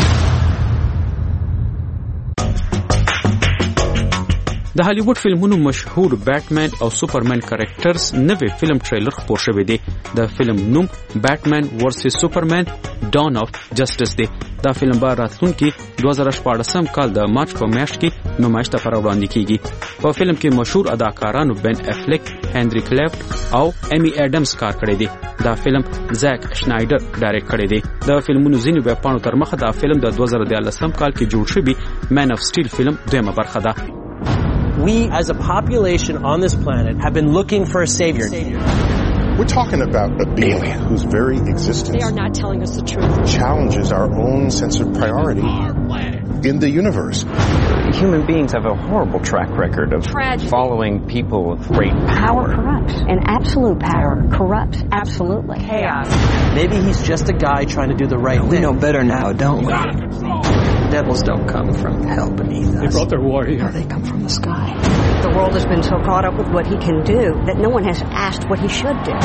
د هالیوډ فلمونو مشهور بیټمن او سوپرمن کریکټرز نوې فلم ټریلر خپور شوی دی. د فلم نوم بیټمن ورسس سوپرمن ډان اف جسټس دی. دا فلم به راتلونکي 2014 کال د مارچ په میاشت کې نمایش لپاره وړاندې کیږي. په فلم کې مشهور اداکارانو بن افلیک، هنری کلیفټ او ایمی اډمز کار کړی دی. دا فلم زاک شنایډر ډایرکټ کړی دی. د فلمونو ځینې ویبپاڼو تر مخه دا فلم د 2013 کال کې جوړ شوی مین اف سټیل فلم دویمه برخه ده. We as a population on this planet have been looking for a savior. We're talking about an alien whose very existence They are not telling us the truth. Challenges our own sense of priority in the universe. Human beings have a horrible track record of following people with great power corrupts, and absolute power corrupts absolutely. Chaos. Maybe he's just a guy trying to do the right thing. We know better now, don't we? Devils don't come from hell beneath us. They brought their war here. No, they come from the sky. The world has been so caught up with what he can do that no one has asked what he should do.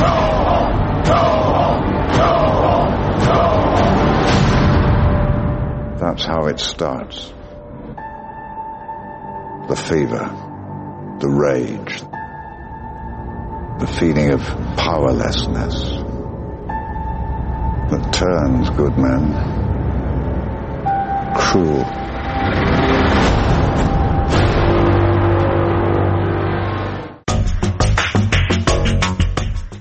That's how it starts. The fever, the rage, the feeling of powerlessness that turns good men cruel.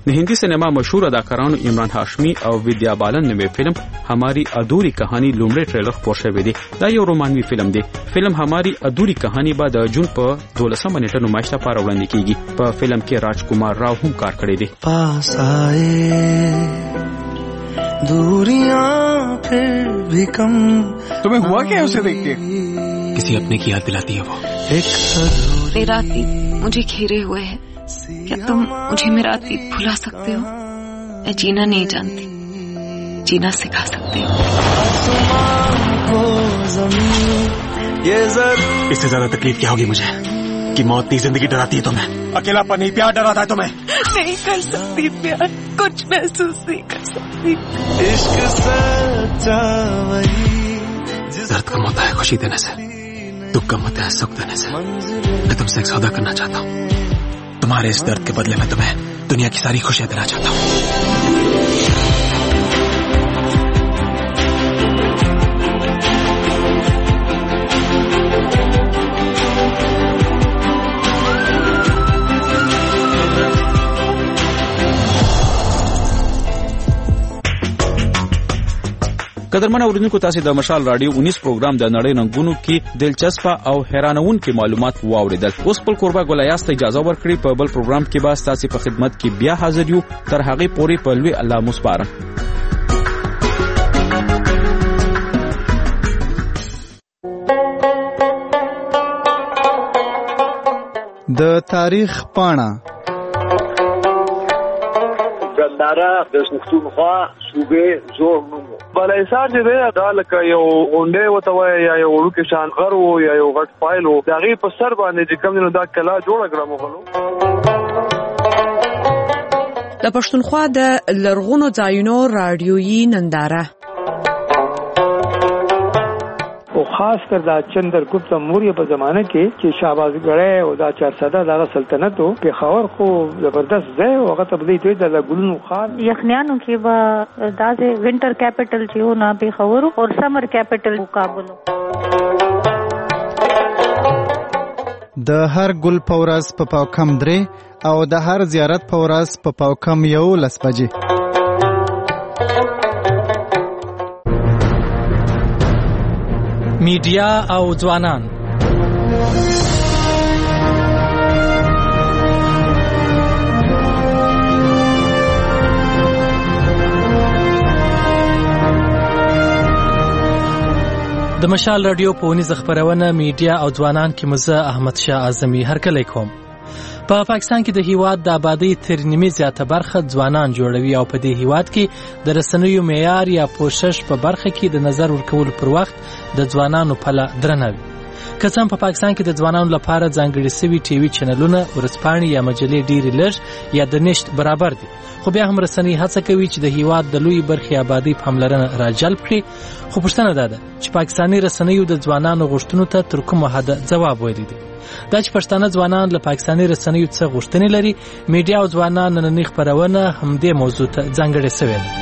د هندي سینما مشهور اداکارانو عمران هاشمی او ویدیا بالن نومي فلم हमारी अधूरी कहानी लومړی ټریلر خپور شوی دی. دا یو رومانوي فلم دی. فلم हमारी अधूरी कहानी به د جون په 12 نیټه نمایش لپاره وړاندې کیږي. په فلم کې راجکمار راو هم کار کړی دی. पास आए दूरियां फिर भी कम. तुम्हें हुआ क्या उसे देख के? किसी अपने की याद दिलाती है वो. मेरा अतीत मुझे घेरे हुए है. क्या तुम मुझे मेरा अतीत भुला सकते हो? मैं जीना नहीं जानती, जीना सिखा सकती हूँ. इससे ज्यादा तकलीफ क्या होगी मुझे कि मौत नहीं जिंदगी डराती है तुम्हें, अकेलापन नहीं प्यार डराता है तुम्हें. नहीं कर सकती प्यार, कुछ महसूस नहीं कर सकती. इश्क सच्चा वही दर्द कम होता है खुशी देने से, दुख कम होता है सुख देने से. मैं तुमसे एक सौदा करना चाहता हूँ. तुम्हारे इस दर्द के बदले में तुम्हें दुनिया की सारी खुशियां देना चाहता हूँ. قدرمن اوریدونکو تاسو د مشال رادیو 19 پروګرام د نړۍ رنگونو کې دلچسپه او حیرانونکي معلومات واوریدل. اوس په قربا ګلایاست اجازه ورکړي په بل پروګرام کې به تاسو په خدمت کې بیا حاضر یو. تر هغه پورې په لوی الله مسپارم. د تاریخ پاڼه ګنداره د پښتونخوا صوبې زوړ نوم بلایسار چې دی دا لکه یو اونډه وته وای یا یو وړوکی شان غر وو یا یو غټ فایل وو د هغې په سر باندې چې کوم نو دا کلا جوړه کړه مغلو. د پښتونخوا د لرغونو ځایونو رادیويي ننداره او خاص کر دا چندرګپت موریا په زمانه کې چې شاهبازګړی او دا 400 دغه سلطنت او پېښور خو زبردست ځای او هغه ته بدی دوی د ګلونو خان یخنیانو کې به دا د وینټر کیپټل چې و نه پېښور او سمر کیپټل کابل. د هر ګل پورز په پاوکم درې او د هر زیارت پورز په پاوکم 11 بجې. میډیا او ځوانان. د مشال رادیو په ونیز خبرونه میډیا او ځوانان کې مزه احمد شاه اعظمي هرکلی کوم. په پاکستان کې د هیواد د آبادی تر نیمه زیاته برخه ځوانان جوړوي او په دې هیواد کې د رسنیو معیار یا پوښښ په برخه کې د نظر ورکول پر وخت د ځوانانو پله درنوي. که څنګه په پاکستان کې د ځوانانو لپاره ځانګړي سوي ټي وي چینلونه ورسپاڼې یا مجلې ډېرې لږ یا د نشت برابر دي، خو بیا هم رسنۍ هڅه کوي چې د هیواد د لوی برخې آبادی پاملرنه راجلب کړي. خو پوښتنه دا ده چې پاکستاني رسنیو د ځوانانو غوښتنو ته تر کومه حده ځواب ویلی دی. دا چې پښتانه ځوانان له پاکستاني رسنیو څخه غوښتنې لري، میډیا او ځوانان نننۍ خبرونه همدې موضوع ته ځانګړې شوې ده.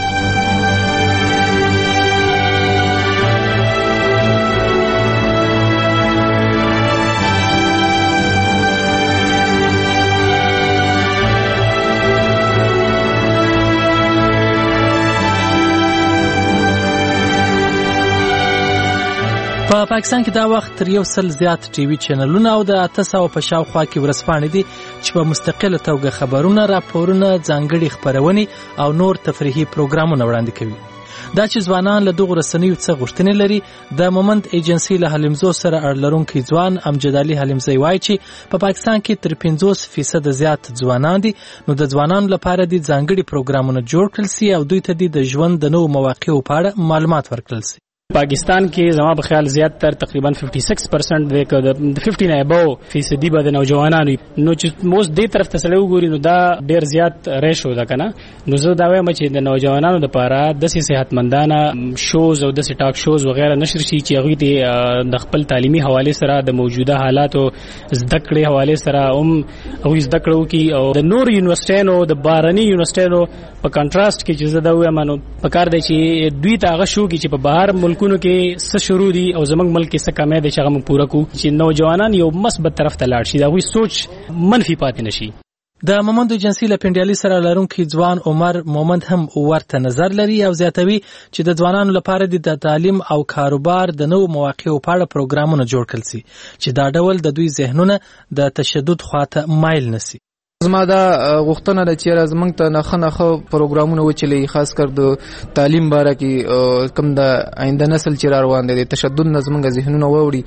په پاکستان کې دا وخت تر 100 زیات ټي وي چینلونه او د 800 په شاوخوا کې ورسپاڼې دي چې په مستقله توګه خبرونه، راپورونه، ځانګړي خبرونه او نور تفریحي پروګرامونه وړاندې کوي. دا چې ځوانان له دغو رسنیو څخه غوښتنې لري، د مومند ایجنسی له حلیمزو سره اړه لرونکی ځوان امجد علي حلیمزی وایي چې په پاکستان کې تر 50% زیات ځوانان دي، نو د ځوانانو لپاره د ځانګړي پروګرامونه جوړ کړل سي او دوی ته د ژوند د نوو مواقعو په اړه معلومات ورکړل سي. پاکستان کې زما په خیال زیات تر تقریبا 56% د 50 نه ابو فیصدي به د نوجوانانو نو چې موږ دې طرف ته سره وګوري نو دا ډیر زیات ریشو ده کنه. نو زه دا وایم چې د نوجوانانو لپاره د صحتمندانه شوز او د ټاک شوز وغیرہ نشر شي چې هغه د خپل تعلیمي حواله سره د موجوده حالاتو زده کړې حواله سره او زده کړو کې او د نور یونیورسيټونو د بارني یونیورسيټونو په کنټراست کې چې زه دا وایم نو په کار دی چې دوی ته هغه شو کې چې په بهر ملکونو کې څه شروع دي او زمنګ ملک کې څه کمه دي چې هغه پوره کو چې نوجوانان یو مثبت طرف ته لاړ شي دا وی سوچ منفي پاتې نشي. د مومند ایجنسی له پنډیالي سره لرونکي ځوان عمر مومند هم ورته نظر لري او زیاتوي چې د ځوانانو لپاره د تعلیم او کاروبار د نوو مواقعو په اړه پروګرامونه جوړ کړل شي چې دا ډول د دوی ذهنونه د تشدد خواته مایل نشي. زما دا غوښتنه ده چې زمونږ ته نخه پروګرامونه وچلي، خاص کر د تعلیم باره کې کم د آینده نسل چې را روان دی د تشدد نه زمونږ ذهنونه ووړي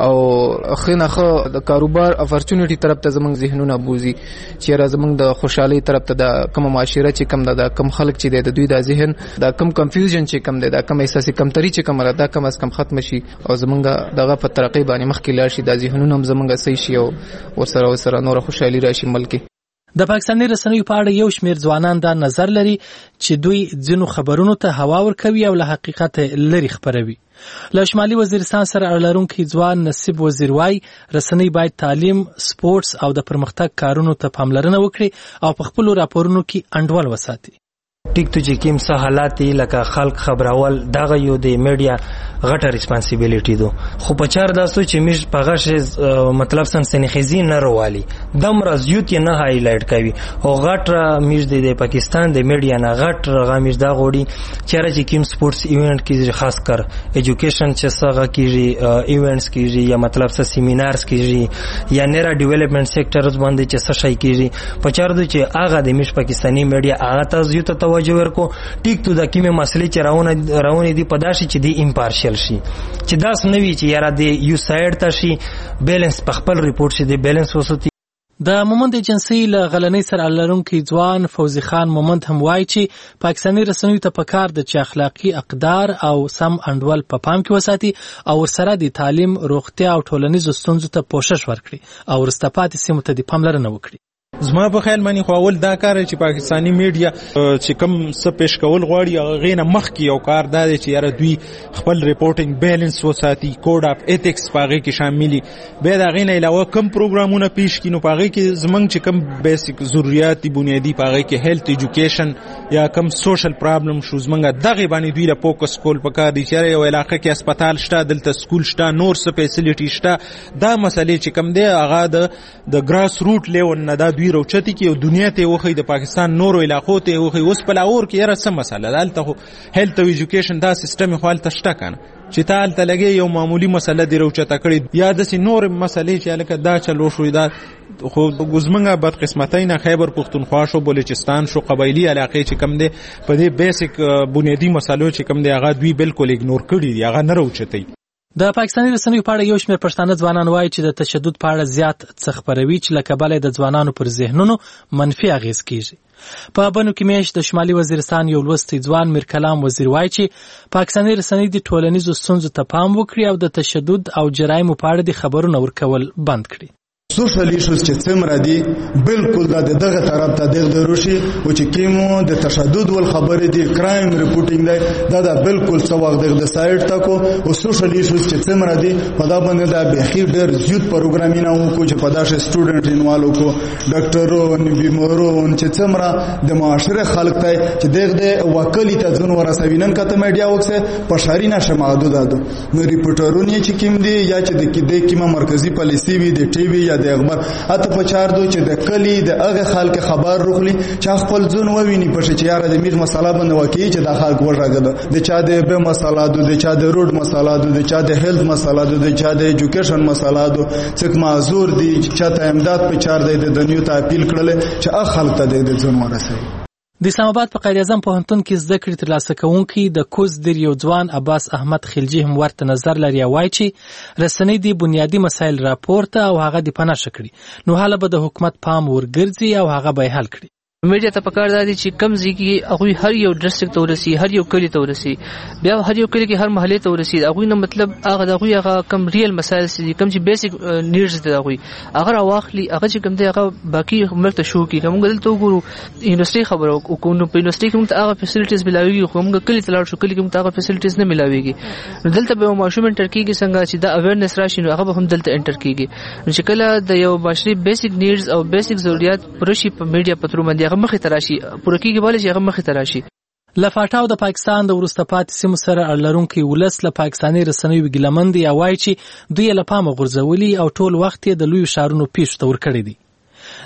او نخه د کاروبار اپورچونټي طرف ته زمونږ ذهنونه بوزي چې زمونږ د خوشحالۍ طرف ته د کم معاشره چې کم د کم خلک چې دی د دوی د ذهن د کم کنفیوژن چې کم دی د کم احساسي کمتري چې کم راته کم از کم ختم شي او زمونږ دغه په ترقی باندې مخکې لاړ شي، د ذهنونه هم زمونږ صحیح شي او ورسره نور خوشحالي راشي ملک. د پاکستاني رسنیو په اړه یو شمېر ځوانان دا نظر لري چې دوی ځینو خبرونو ته هوا ورکوي او له حقیقت لرې خپروي. له شمالي وزیرستان سره اړه لرونکي ځوان نصیب وزیر وایي رسنۍ باید تعلیم، سپورټس او د پرمختګ کارونو ته پاملرنه وکړي او په خپلو راپورونو کې انډول وساتي. ټیک ته چې کوم څه حالات لکه خلک خبرول دغه یو د میډیا غټه ریسپانسیبিলিټي دو، خو په چار داسو چې مش په غش مطلب سنخیزي نه روالي دم رازیوت نه هایلایټ کوي او غټ مش د پاکستان د میډیا نه غټ غامش دا غوړي چې کوم سپورتس ایونت کې خاص کر ایجوکیشن چې څنګه کیږي ایونټس کیږي یا مطلب څه سیمینارز کیږي یا نرا ډیولپمنٹ سېکټرز باندې چې څه شي کیږي په چار دو چې هغه د مش پاکستاني میډیا هغه تاسو ته توجه ورکو ټیک ته د کیمه مسلې چې راونه دي پداشي چې دی امپارشل شي چې داس نوي چې یاره دی یو سایډ ته شي بیلانس په خپل ریپورت شي دی بیلانس وسوتي. د مومند ایجنسی له غلنۍ سره لرونکي ځوان فوزي خان مومند هم وایي چې پاکستاني رسنیو ته پکار د چې اخلاقی اقدار او سم انډول په پام کې وساتي او ورسره د تعلیم، روغتیا او ټولنیزو ستونزو ته پوښښ ورکړي او وروسته پاتې سیمو ته د پاملرنه وکړي. زما په خیال باندې خو اول دا کار چې پاکستاني میډیا چې کم څه پیش کول غواړي هغه نه مخکې یو کار دا دی چې یاره دوی خپل ریپورټینګ بیلانس وساتي، کوډ اف ایتکس پاغه کې شاملي، به دا غینه علاوه کم پروګرامونه پیش کینو پاغه کې زمنګ چې کم بیسیک ضرورت بنیادی پاغه کې هیلث ایجوکیشن یا کم سوشل پرابلم شو زمنګ دغه باندې دوی لا فوکس کول پکار دي چې یو علاقه کې هسپتال شته، دلته سکول شته، نور څه فیسیلیټی شته، دا مسلې چې کم دی هغه د ګراس روټ لیول نه دا دوی روچتي کې او دنیا ته وخی د پاکستان نورو علاقو ته وخی اوس په لاور کې یاره څه مسله دلته هیلث او ایجوکیشن دا سیستم خو حالت شته کنه چې تال تلګي یو معمولی مسله دی روچته کړي یا د نور مسلې چې لکه دا چلو شو دا خو ګزمنګه بد قسمتای نه خیبر پختونخوا شو، بلوچستان شو، قبایلی علاقې چې کم دي په دې بیسیک بنیادی مسلو چې کم دي هغه دوی بالکل اګنور کړي دي، هغه نه روچتي. د پاکستاني رسنیو په اړه یو شمېر پښتانه ځوانان وایي چې د تشدد په اړه زیات څه خپروي چې له کبله د ځوانانو پر ذهنونو منفي اغېز کیږي. په بنو کې میاشت د شمالي وزیرستان یو لوستی ځوان میر کلام وزیر وایي چې پاکستاني رسنۍ د ټولنیزو ستونزو ته پام وکړي او د تشدد او جرایمو په اړه د خبرونه ورکول بند کړي. سوشل ایشوز چې څومره دي بالکل دغه طرف ته دغه روشي او چې کیمو د تشدد ول خبرې دي کرایم ریپورټینګ دی دا بالکل څو وخت دغه سایت تا کو او سوشل ایشوز چې څومره دي په دا باندې دا به خیر ډېر زیات پروګرامینګ او کو چې په داشه سټوډنټ انوالو کو ډاکټرو بیمارو چې څومره د معاشره خلک ته چې دغه وکالي ته ځون ورسوینن کته میډیا وکسه په شاري نشه محدود ده نو ریپورټرونه چې کیم دي یا چې د کیمه مرکزی پالیسی وي د ټي وي یا د خبر اته په چار دو چې د کلی د هغه خلک خبر روخلی چې خپل ځون وویني په چې یاره د میغ مسله باندې واقعي چې د خلک وژاګد د چا د به مسله د چا د روډ مسله د چا د هیلث مسله د چا د ایجوکیشن مسله د څک معذور دي چې ته امداد په چار د دنیو ته اپیل کړل چې هغه خلک ته د ځون ورسوي. د اسلام آباد په قائد اعظم پوهنتون کې زده کړې ترلاسه کوونکي د کوز در یو ځوان عباس احمد خلجي هم ورته نظر لري او وایي چې رسنۍ د بنیادی مسایل راپورته او هغه د پناه شکړي نو حاله به د حکومت پام ورګرځي او هغه به حل کړي. میډیا ته پکار دی چې کم ځای هغه هر یو ډسټریکټ ته ورسي، هر یو کلی ته ورسي، بیا هر یو کلی کې هر محله ته ورسي. هغه نه مطلب هغه کم ریل مسایل دي، کم چې بیسیک نیډز دي هغه واخلي، هغه چې کم دی هغه باقي ملک ته شو کی. کوم دلته وګورو یونیورسيټي خبرو کو نو په یونیورسيټي کې موږ هغه فیسیلیټیز ملاويږي، خو موږ کلی ته لاړ شو، کلی کې موږ هغه فیسیلیټیز نه ملاويږي. نو دلته به ماشوم انټر کیږي څنګه چې دا اویرنس راشي نو هغه هم دلته انټر کیږي. نو چې کله د یو معاشري بیسیک نیډز او بیسیک ضرورت پرشي په میډیا پترو باندې هغه مخې ته راشي پورکیږي باندې چې هغه مخې ته راشي. لفاټاو د پاکستان د وروسته پاتې سیمو سره اړلرونکي ولس له پاکستاني رسنیو ګیلمن دي او وایي چې دوی له پامه غورځولي او ټول وخت یې د لویو ښارونو پیښو ته ورکړی دي.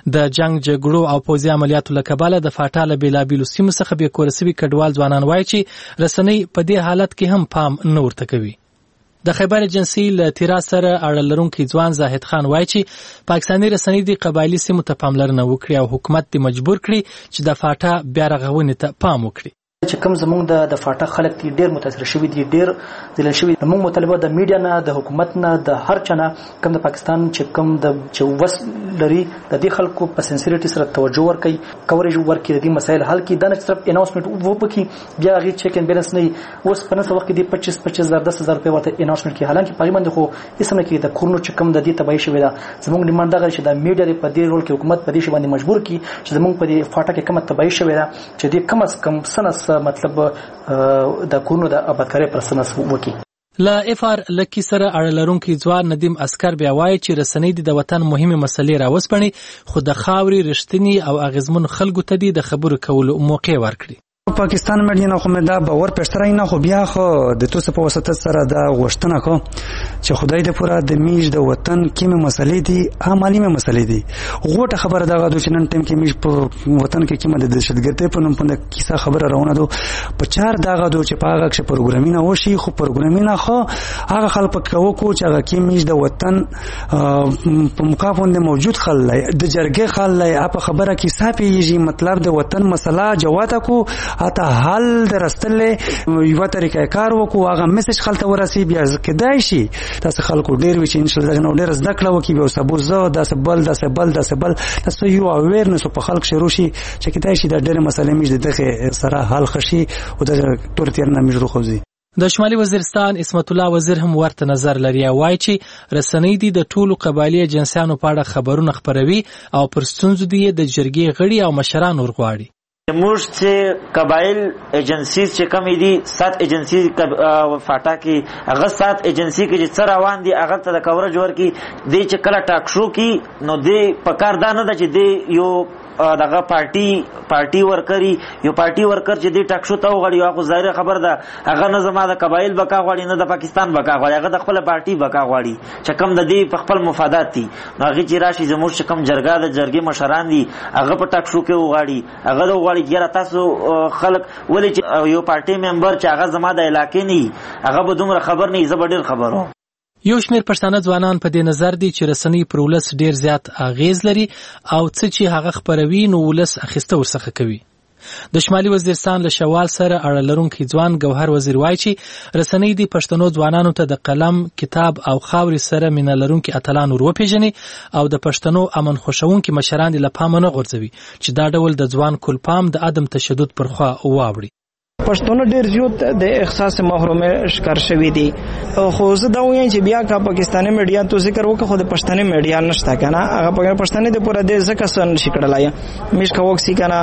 د جنگ جګړو او پوځي عملیاتو له کبله د فاټا له بېلابېلو سیمو څخه بې کوره سوي کډوال ځوانان وایي چې رسنۍ په دې حالت کې هم پام نه ورته کوي. د خیبر ایجنسي له تیراس سره اړه لرونکی ځوان زاهد خان وایي چې پاکستاني رسنۍ د قبایلي سیمو ته پاملرنه وکړي او حکومت دې مجبور کړي چې د فاټا بیا رغونې ته پام وکړي. چې کوم زمونږ د فاټا خلک دي ډېر متاثر شوي دي، ډېر ځلل شوي. موږ مطالبه د میډیا نه، د حکومت نه، د هر چا نه کوم د پاکستان چې کوم د وس لري د دې خلکو په سنسریټي سره توجه ورکوي، کوریج ورکړي، د دې مسایل حل کړي. دا نه صرف اناونسمنت وکړي بیا هغې چیک اینډ بیلنس نه وي. اوس په نن وخت کې د 25,000 10,000 روپۍ ورته اناونسمنت کړي، حالانکې په هغې باندې خو هېڅ نه کېږي. د کورونو چې کوم د دې تباهي شوې ده، زموږ ډیمانډ دغه چې د میډیا په دې رول کې حکومت په دې شی باندې مجبور کړي چې زموږ په دې فاټا کې کومه تباهي شوې ده چې دې کم از کم سنس مطلب د کورونو د آبادکارۍ پر سنس وکړي. له اف آر لکی سره اړه لرونکی ځوان ندیم اسکر بیا وایي چې رسنۍ د وطن مهمه مسلې راوسپړي، خو د خاورې رښتینی او اغیزمن خلکو ته د خبرو کولو موقع ورکړي. پاکستان مډیا نه خو مې دا باور پښترای نه، خو بیا خو د توسه په واسطه سره دا غوښتنه کو چې خدای دې پورا د میج د وطن کیمه مسلې دي، عملی مسلې دي. غوټه خبره دا غوډو چې نن ټیم کې میج په وطن کې کیمه د دهشتګردۍ په نوم باندې کیسه خبره روانه ده. په چار دا غوډو چې په هغه کې پروګرامینه وشي، خو پروګرامینه خو هغه خلک کو چې هغه کې میج د وطن په مقابل موجود خلای د جرګې خلای په خبره کې صافي مطلب د وطن مسله جواته کو اته حل درستلې یو طریقې کار وکړو، هغه میسج خلته ورسي. بیا کېدای شي تاسو خلکو ډیر وی چې ان شاء الله نو ډیر زده کړو کې به سبو زه د سبل تاسو یو اویرنس په خلک شروع شي چې کېدای شي د ډیر مسلې مې دغه سره حل خشي او د تورتیر نه مجرو خوځي. د شمالي وزیرستان اسمت الله وزیر هم ورته نظر لري، وایي چې رسنۍ دي د ټولو قبایلی جنسیانو په اړه خبرونه خپروي او پر ستونزو دي د جرګې غړي او مشران ورغواړي. موږ چې قبایل ایجنسیز چې کمی دي 7 ایجنسی فاټا کې هغه 7 ایجنسی کې چې څه روان دي هغه ته د کورج ورکي دی چې کله ټاک شو کې نو دی په کار دا نه ده چې دی یو دغه پارټي ورکري یو پارټي ورکر چې دی ټاک شو ته وغړي هغه ظاهر خبر ده هغه نه زما د قبایل بقا غواړي نه د پاکستان بقا غواړي، هغه د خپل پارټي بقا غواړي چې کم د دې په خپل مفادات دي. نو هغه چې راشي زموږ چې کم جرګه د جرګې مشران دي هغه په ټاک شو کې وغواړي، هغه وغواړي چې تاسو خلک ولې یو پارټي ممبر چې هغه زما د علاقې نه هغه به دومره خبر نه زه به ډېر خبرو. یو شمېر پښتانه ځوانان په دې نظر دي چې رسنۍ پر ولس ډیر زیات اغیز لري او څه چې هغه خبروي نو ولس اخیسته ورڅخه کوي. د شمالي وزیرستان له شوال سره اړه لرونکی ځوان ګوهر وزیر وایي چې رسنۍ دي پښتنو ځوانانو ته د قلم، کتاب او خاورې سره مینه لرونکي اتلان وروپیژني او د پښتنو امن خوښونکي مشران دې له پامه نه غورځوي چې دا ډول د ځوان کلپام د عدم تشدد پر خوا واوړي. پښتون ډیر زیات د احساس محرومه ښکار شوی دي، خو زه دا وایم چې بیا کا پاکستاني میډیا تو ذکر وکړه خو د پښتني میډیا نشته کنه، هغه پښتني د پوره د ځکه سن شکړلای مش کوکسي کنه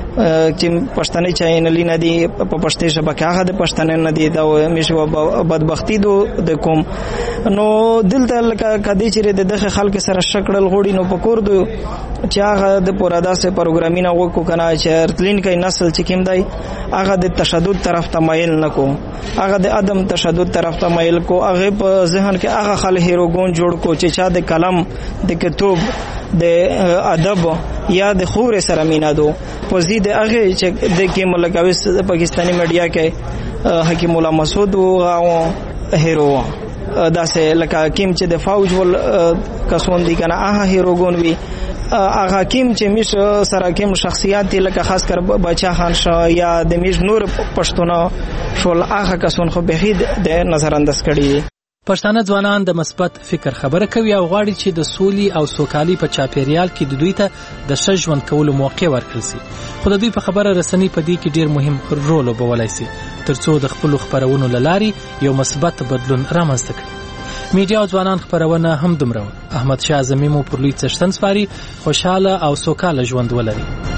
چې پښتني چینل نه دي په پښتو شبکه هغه د پښتني نه دي دا مش بدبختی د کوم نو دلته لکه کدي چې د دغه خلک سره شکړل غوړي نو پکور دو چې هغه د پوره داسې پروګرامینه وکړو کنه چې ارتلین کې نسل چې کیم دی هغه د تشدد طرف ته مایل نکو، هغه د عدم تشدد طرف ته مایل کو، هغه په ذهن کې هغه خل هیروګون جوړ کو چې چا د قلم، د کتاب، د ادب یا د خور سره مینا دو پوزید هغه چې د کې ملګاوس پاکستاني میډیا کې حکیم الله مسعود او هیرو داسې لکه کیم چې د فوج ول کسون دي کنه هغه هیروګون وی هغه کیم چې مش سره کیم شخصیت لکه خاص کر بچا خان شاه یا د مش نور پښتون شول هغه کسون خو به د نظر انداز کړي. پښتانه ځوانان د مثبت فکر خبره کوي او غواړي چې د سولې او سوکالۍ په چاپیریال کې د دوی ته د ښه ژوند کولو موقع ورکړل شي، خو د دوی په خبره رسنۍ په دې کې ډیر مهم رول لوبولی شي ترڅو د خپلو خپرونو له لارې یو مثبت بدلون رامنځته کړي. میډیا او ځوانان خپرونه هم دومره احمد شاه اعظمي مو پر لوی څښتن سپاري، خوشاله او سوکاله ژوند ولري.